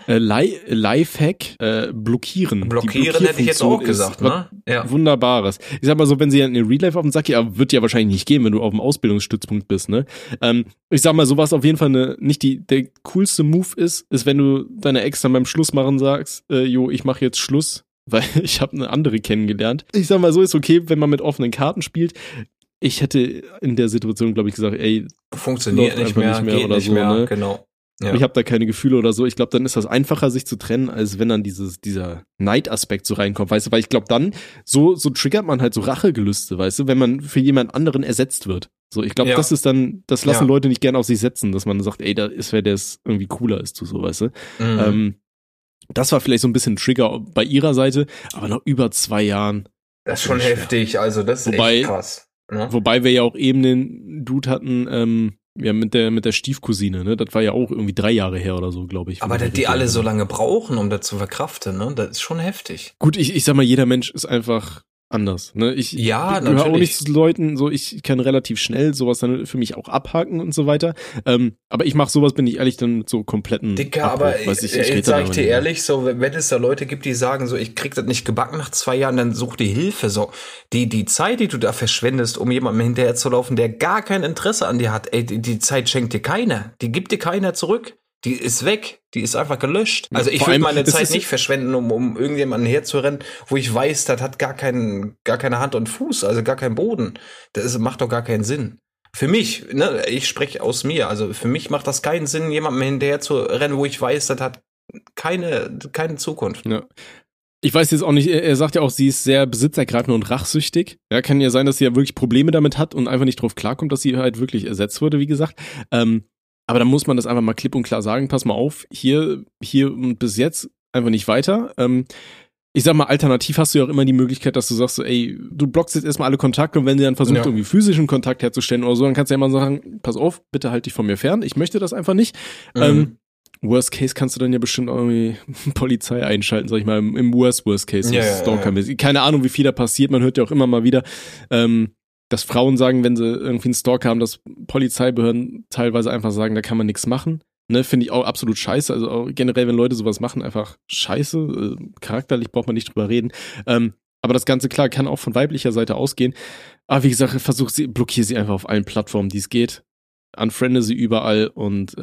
Lifehack, blockieren. Blockieren hätte ich jetzt auch gesagt, ne? Ja. Wunderbares. Ich sag mal so, wenn sie in Real Life auf den Sack geht, aber wird ja wahrscheinlich nicht gehen, wenn du auf dem Ausbildungsstützpunkt bist, ne? Ich sag mal, so was auf jeden Fall nicht der coolste Move ist, wenn du deiner Ex dann beim Schluss machen sagst, ich mach jetzt Schluss, weil ich habe eine andere kennengelernt. Ich sag mal, so ist okay, wenn man mit offenen Karten spielt. Ich hätte in der Situation, glaube ich, gesagt, funktioniert nicht mehr oder so, ne? Genau. Ja. Ich habe da keine Gefühle oder so. Ich glaube, dann ist das einfacher, sich zu trennen, als wenn dann dieser Neidaspekt so reinkommt, weißt du? Weil ich glaube, dann so triggert man halt so Rachegelüste, weißt du? Wenn man für jemand anderen ersetzt wird. So, ich glaube, das ist dann, das lassen Leute nicht gerne auf sich setzen, dass man sagt, da ist wer, der es irgendwie cooler ist, so, weißt du? Mhm. Das war vielleicht so ein bisschen Trigger bei ihrer Seite, aber nach über 2 Jahren. Das ist schon heftig, also das ist echt krass. Ne? Wobei wir ja auch eben den Dude hatten, mit der Stiefcousine, ne? Das war ja auch irgendwie 3 Jahre her oder so, glaube ich. Aber dass die alle so lange brauchen, um das zu verkraften, ne? Das ist schon heftig. Gut, ich sag mal, jeder Mensch ist einfach anders, ne? Ich gehöre auch nicht zu Leuten, so ich kann relativ schnell sowas dann für mich auch abhaken und so weiter. Aber ich mache sowas, bin ich ehrlich, dann mit so kompletten Dicker, Abbruch, aber jetzt sag ich dir ehrlich, so wenn es da Leute gibt, die sagen, so ich krieg das nicht gebacken nach 2 Jahren, dann such dir Hilfe. So die Zeit, die du da verschwendest, um jemandem hinterher zu laufen, der gar kein Interesse an dir hat, die Zeit schenkt dir keiner. Die gibt dir keiner zurück. Die ist weg, die ist einfach gelöscht. Also ich würde meine Zeit nicht verschwenden, um irgendjemanden herzurennen, wo ich weiß, das hat gar keine Hand und Fuß, also gar keinen Boden. Das macht doch gar keinen Sinn. Für mich, ne, ich spreche aus mir, also für mich macht das keinen Sinn, jemandem hinterher zu rennen, wo ich weiß, das hat keine Zukunft. Ja. Ich weiß jetzt auch nicht, er sagt ja auch, sie ist sehr besitzergreifend und rachsüchtig. Ja, kann ja sein, dass sie ja wirklich Probleme damit hat und einfach nicht drauf klarkommt, dass sie halt wirklich ersetzt wurde, wie gesagt. Aber dann muss man das einfach mal klipp und klar sagen, pass mal auf, hier und bis jetzt einfach nicht weiter. Ich sag mal, alternativ hast du ja auch immer die Möglichkeit, dass du sagst, so, du blockst jetzt erstmal alle Kontakte und wenn sie dann versucht, irgendwie physischen Kontakt herzustellen oder so, dann kannst du ja immer sagen, pass auf, bitte halt dich von mir fern, ich möchte das einfach nicht. Worst Case kannst du dann ja bestimmt irgendwie Polizei einschalten, sag ich mal, im Worst Case, so Stalker-mäßig. Keine Ahnung, wie viel da passiert, man hört ja auch immer mal wieder, dass Frauen sagen, wenn sie irgendwie einen Stalker haben, dass Polizeibehörden teilweise einfach sagen, da kann man nichts machen. Ne, finde ich auch absolut scheiße. Also auch generell, wenn Leute sowas machen, einfach scheiße. Charakterlich braucht man nicht drüber reden. Aber das Ganze, klar, kann auch von weiblicher Seite ausgehen. Aber wie gesagt, blockiere sie einfach auf allen Plattformen, die es geht. Unfriende sie überall und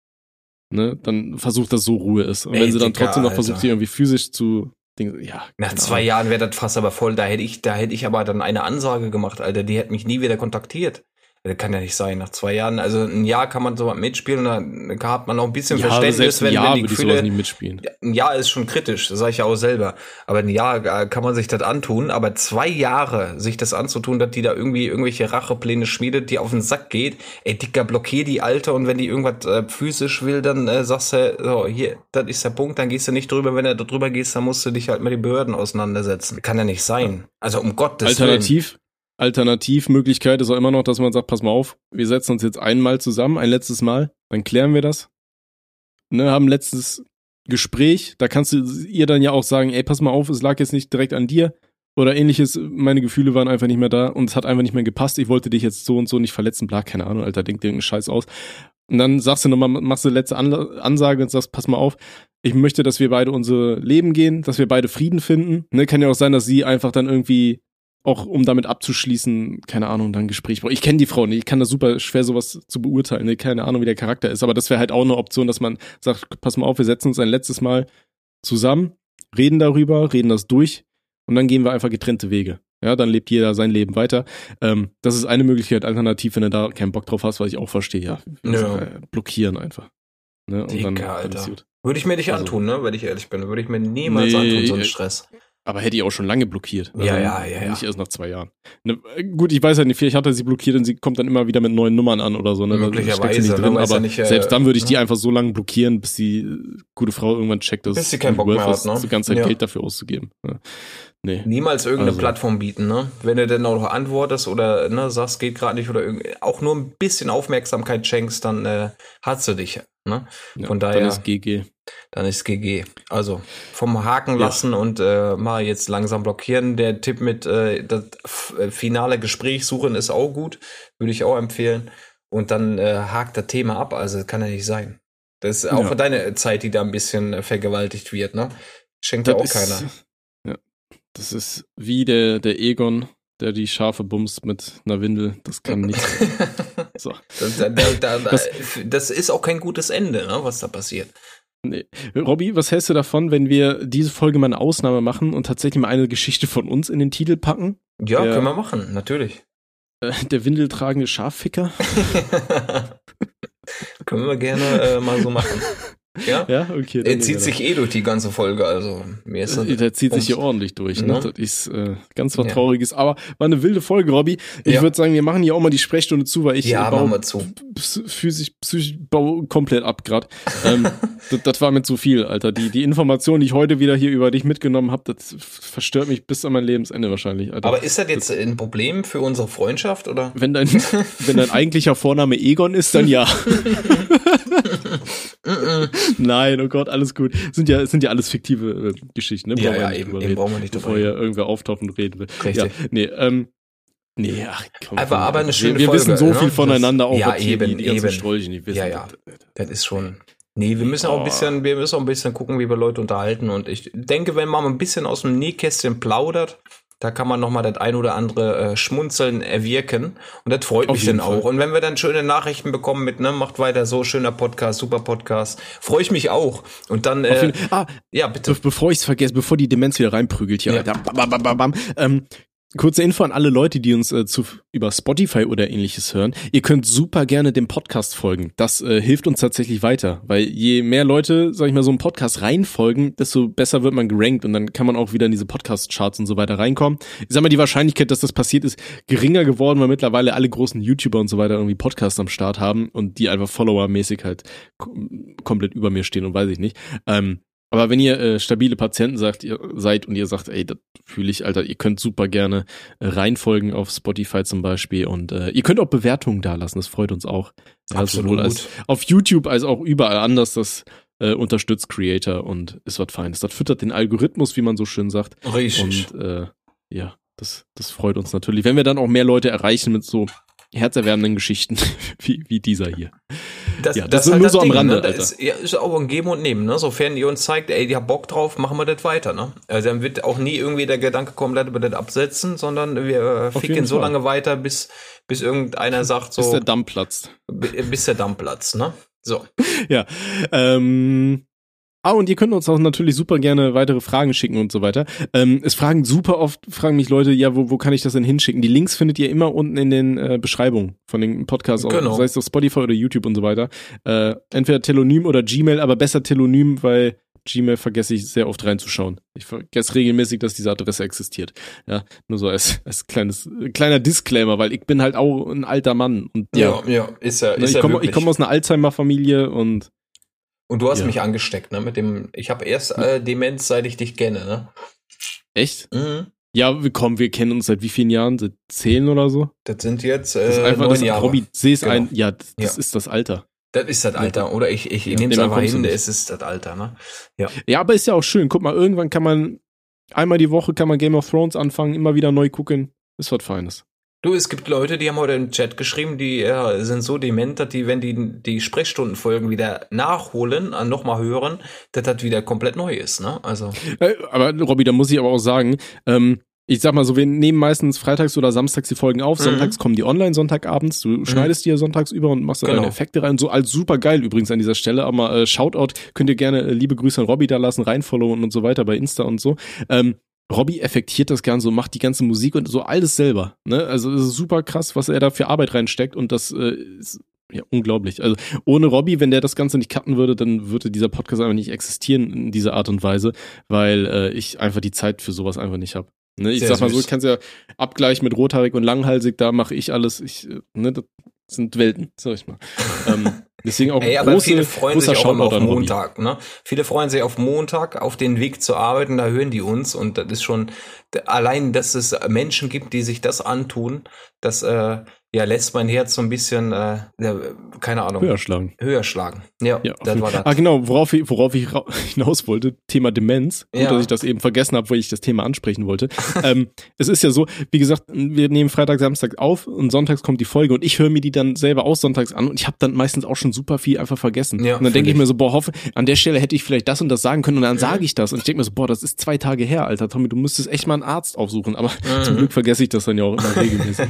dann versucht, dass so Ruhe ist. Und wenn sie dann trotzdem noch versucht, sie irgendwie physisch zu nach 2 Jahren wäre das fast aber voll. Da hätte ich aber dann eine Ansage gemacht, Alter. Die hätte mich nie wieder kontaktiert. Das kann ja nicht sein, nach 2 Jahren. Also ein Jahr kann man sowas mitspielen und dann hat man noch ein bisschen Verständnis, wenn die Gefühle... Ich nie mitspielen. Ein Jahr ist schon kritisch, das sage ich ja auch selber. Aber ein Jahr kann man sich das antun, aber 2 Jahre sich das anzutun, dass die da irgendwie irgendwelche Rachepläne schmiedet, die auf den Sack geht. Ey, Dicker, blockier die Alte und wenn die irgendwas physisch will, dann sagst du, so, hier, das ist der Punkt, dann gehst du nicht drüber. Wenn du da drüber gehst, dann musst du dich halt mit den Behörden auseinandersetzen. Kann ja nicht sein. Also um Gottes Willen. Alternativmöglichkeit ist auch immer noch, dass man sagt, pass mal auf, wir setzen uns jetzt einmal zusammen, ein letztes Mal, dann klären wir das. Ne, haben ein letztes Gespräch, da kannst du ihr dann ja auch sagen, ey, pass mal auf, es lag jetzt nicht direkt an dir oder ähnliches, meine Gefühle waren einfach nicht mehr da und es hat einfach nicht mehr gepasst, ich wollte dich jetzt so und so nicht verletzen, bla, keine Ahnung, Alter, denk dir irgendeinen Scheiß aus. Und dann sagst du nochmal, machst du letzte Ansage und sagst, pass mal auf, ich möchte, dass wir beide unser Leben gehen, dass wir beide Frieden finden. Ne, kann ja auch sein, dass sie einfach dann irgendwie auch um damit abzuschließen, keine Ahnung, dann ein Gespräch. Ich kenne die Frau nicht, ich kann das super schwer sowas zu beurteilen, ne? Keine Ahnung, wie der Charakter ist, aber das wäre halt auch eine Option, dass man sagt, pass mal auf, wir setzen uns ein letztes Mal zusammen, reden darüber, reden das durch und dann gehen wir einfach getrennte Wege. Ja, dann lebt jeder sein Leben weiter. Das ist eine Möglichkeit, alternativ, wenn du da keinen Bock drauf hast, was ich auch verstehe, blockieren einfach. Ne? Und Dicker, dann Alter. Würde ich mir nicht antun, ne, wenn ich ehrlich bin, würde ich mir niemals antun, so einen Stress. Aber hätte ich auch schon lange blockiert. Also ja. Nicht erst nach 2 Jahren. Ne, gut, ich weiß ja nicht, vielleicht hat er sie blockiert und sie kommt dann immer wieder mit neuen Nummern an oder so. Ne? Möglicherweise. Nicht drin, aber nicht, selbst dann würde ich die einfach so lange blockieren, bis die gute Frau irgendwann checkt, dass bis sie keinen Bock mehr hat, ne? die ganze Zeit Geld dafür auszugeben. Ja. Nee. Niemals irgendeine Plattform bieten, ne? Wenn du denn auch noch antwortest oder sagst, geht gerade nicht oder auch nur ein bisschen Aufmerksamkeit schenkst, dann hat sie dich, ne? Von daher. Dann ist GG. Dann ist GG. Also vom Haken lassen und mal jetzt langsam blockieren. Der Tipp mit das finale Gespräch suchen ist auch gut. Würde ich auch empfehlen. Und dann hakt das Thema ab. Also das kann ja nicht sein. Das ist auch deine Zeit, die da ein bisschen vergewaltigt wird, ne? Schenkt ja auch keiner. Ja. Das ist wie der Egon, der die Schafe bumst mit einer Windel. Das kann nicht. So. Das ist auch kein gutes Ende, ne, was da passiert. Nee. Robby, was hältst du davon, wenn wir diese Folge mal eine Ausnahme machen und tatsächlich mal eine Geschichte von uns in den Titel packen? Ja, können wir machen, natürlich. Der windeltragende Schafficker? Können wir gerne mal so machen. Ja, okay. Er zieht sich durch die ganze Folge, also mir ist der zieht sich hier ordentlich durch, ne? Das ist ganz was Trauriges, aber war eine wilde Folge, Robby. Ich würde sagen, wir machen hier auch mal die Sprechstunde zu, weil ich psychisch baue komplett ab gerade. Das war mir zu viel, Alter. Die Information, die ich heute wieder hier über dich mitgenommen habe, das verstört mich bis an mein Lebensende wahrscheinlich, Alter. Aber ist das jetzt ein Problem für unsere Freundschaft, oder? Wenn dein eigentlicher Vorname Egon ist, dann ja. Nein, oh Gott, alles gut. Sind ja alles fiktive Geschichten, ne? Eben brauchen wir nicht bevor hier irgendwer auftaucht und reden will. Richtig. Ja, komm. Aber eine schöne wir Folge. Wir wissen so viel voneinander, auch was die ganzen Strolchen nicht wissen. Ja. Das ist schon... Nee, wir müssen auch ein bisschen gucken, wie wir Leute unterhalten und ich denke, wenn man ein bisschen aus dem Nähkästchen plaudert, da kann man nochmal das ein oder andere Schmunzeln erwirken. Und das freut mich dann auch. Und wenn wir dann schöne Nachrichten bekommen mit, ne, macht weiter so, schöner Podcast, super Podcast, freue ich mich auch. Und dann, ja, bitte. Bevor ich es vergesse, bevor die Demenz wieder reinprügelt hier, kurze Info an alle Leute, die uns über Spotify oder ähnliches hören. Ihr könnt super gerne dem Podcast folgen. Das hilft uns tatsächlich weiter, weil je mehr Leute, sag ich mal, so einen Podcast reinfolgen, desto besser wird man gerankt und dann kann man auch wieder in diese Podcast-Charts und so weiter reinkommen. Ich sag mal, die Wahrscheinlichkeit, dass das passiert, ist geringer geworden, weil mittlerweile alle großen YouTuber und so weiter irgendwie Podcasts am Start haben und die einfach Follower-mäßig halt komplett über mir stehen und weiß ich nicht. Aber wenn ihr stabile Patienten seid und ihr sagt, ey, das fühle ich, Alter, ihr könnt super gerne reinfolgen auf Spotify zum Beispiel und ihr könnt auch Bewertungen da lassen, das freut uns auch. Ja, sowohl als auf YouTube als auch überall anders, das unterstützt Creator und ist was Feines. Das füttert den Algorithmus, wie man so schön sagt. Richtig. Und ja, das freut uns natürlich, wenn wir dann auch mehr Leute erreichen mit so herzerwärmenden Geschichten wie dieser hier. Das sind halt nur das so Ding, am Rande, ne? Alter. Ist auch ein Geben und Nehmen, ne? Sofern ihr uns zeigt, ey, ihr habt Bock drauf, machen wir das weiter, ne? Also dann wird auch nie irgendwie der Gedanke kommen, dass wir das absetzen, sondern wir ficken so lange weiter, bis irgendeiner sagt so. Bis der Damm platzt. Bis der Damm platzt, ne? So. Ja, und ihr könnt uns auch natürlich super gerne weitere Fragen schicken und so weiter. Super oft mich Leute, ja, wo kann ich das denn hinschicken? Die Links findet ihr immer unten in den Beschreibungen von den Podcasts, genau. Sei es auf Spotify oder YouTube und so weiter. Entweder Telonym oder Gmail, aber besser Telonym, weil Gmail vergesse ich sehr oft reinzuschauen. Ich vergesse regelmäßig, dass diese Adresse existiert. Ja, nur so als kleiner Disclaimer, weil ich bin halt auch ein alter Mann. Und ja, ist ja ich komme aus einer Alzheimer-Familie und du hast mich angesteckt, ne, mit dem, ich habe erst Demenz, seit ich dich kenne, ne? Echt? Mhm. Ja, wir kennen uns seit wie vielen Jahren? Seit 10 oder so? Das sind jetzt das ist einfach 9 Jahre. Robby, das ist das Alter. Das ist das Alter, oder? Ich nehme es einfach hin, es ist das Alter, ne? Ja, aber ist ja auch schön. Guck mal, irgendwann kann man, einmal die Woche kann man Game of Thrones anfangen, immer wieder neu gucken. Ist was Feines. Du, es gibt Leute, die haben heute im Chat geschrieben, die sind so dement, dass die, wenn die Sprechstundenfolgen wieder nachholen, nochmal hören, dass das wieder komplett neu ist, ne? Also. Aber Robby, da muss ich aber auch sagen, ich sag mal so, wir nehmen meistens freitags oder samstags die Folgen auf, sonntags kommen die online, sonntagabends, du schneidest die ja sonntags über und machst da deine Effekte rein, so als super geil übrigens an dieser Stelle, aber Shoutout, könnt ihr gerne liebe Grüße an Robby da lassen, reinfollowen und so weiter bei Insta und so. Robby effektiert das Ganze, macht die ganze Musik und so alles selber, ne? Also es ist super krass, was er da für Arbeit reinsteckt und das ist ja unglaublich. Also ohne Robby, wenn der das Ganze nicht cutten würde, dann würde dieser Podcast einfach nicht existieren in dieser Art und Weise, weil ich einfach die Zeit für sowas einfach nicht habe. Ne? Ich sag mal so, ich kann es ja abgleichen mit rothaarig und langhalsig, da mache ich alles, das sind Welten, sag ich mal. Deswegen auch aber viele freuen sich auch immer auf Montag, ne? Viele freuen sich auf Montag, auf den Weg zur Arbeit und da hören die uns und das ist schon, allein, dass es Menschen gibt, die sich das antun, das lässt mein Herz so ein bisschen, keine Ahnung. Höher schlagen. Ja, das war das. Ah, genau, worauf ich hinaus wollte, Thema Demenz. Gut, dass ich das eben vergessen habe, weil ich das Thema ansprechen wollte. Es ist ja so, wie gesagt, wir nehmen Freitag, Samstag auf und sonntags kommt die Folge und ich höre mir die dann selber auch sonntags an und ich habe dann meistens auch schon super viel einfach vergessen. Ja, und dann denke ich mir so, hoffe, an der Stelle hätte ich vielleicht das und das sagen können und dann sage ich das und ich denke mir so, das ist 2 Tage her, Alter, Tommy, du müsstest echt mal einen Arzt aufsuchen, aber zum Glück vergesse ich das dann ja auch immer regelmäßig.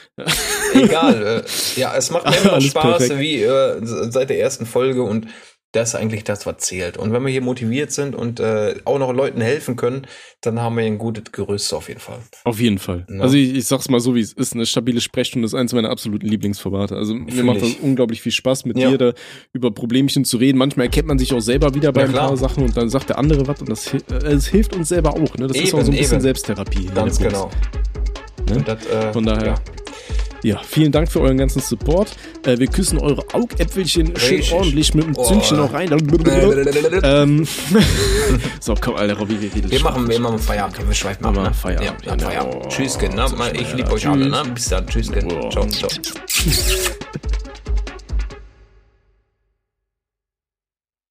Egal, es macht mir immer Spaß, perfekt. Wie seit der ersten Folge und das ist eigentlich das, was zählt. Und wenn wir hier motiviert sind und auch noch Leuten helfen können, dann haben wir ein gutes Gerüst auf jeden Fall. Auf jeden Fall. Ja. Also ich sag's mal so, wie es ist, eine stabile Sprechstunde ist eines meiner absoluten Lieblingsformate. Also mir macht das unglaublich viel Spaß, mit dir da über Problemchen zu reden. Manchmal erkennt man sich auch selber wieder bei ein paar Sachen und dann sagt der andere was und das hilft uns selber auch. Ne? Das ist auch so ein bisschen Selbsttherapie. Ganz genau. Ne? Und das, von daher... Ja, vielen Dank für euren ganzen Support. Wir küssen eure Augäpfelchen schön ordentlich mit dem Zündchen noch rein. So, komm, Alter, Robby, wir machen Feierabend. Wir schweifen mal. Ne? Feierabend. Ja, Feierabend. Tschüss, ne? Ich liebe euch alle. Ne? Bis dann. Tschüss, ciao.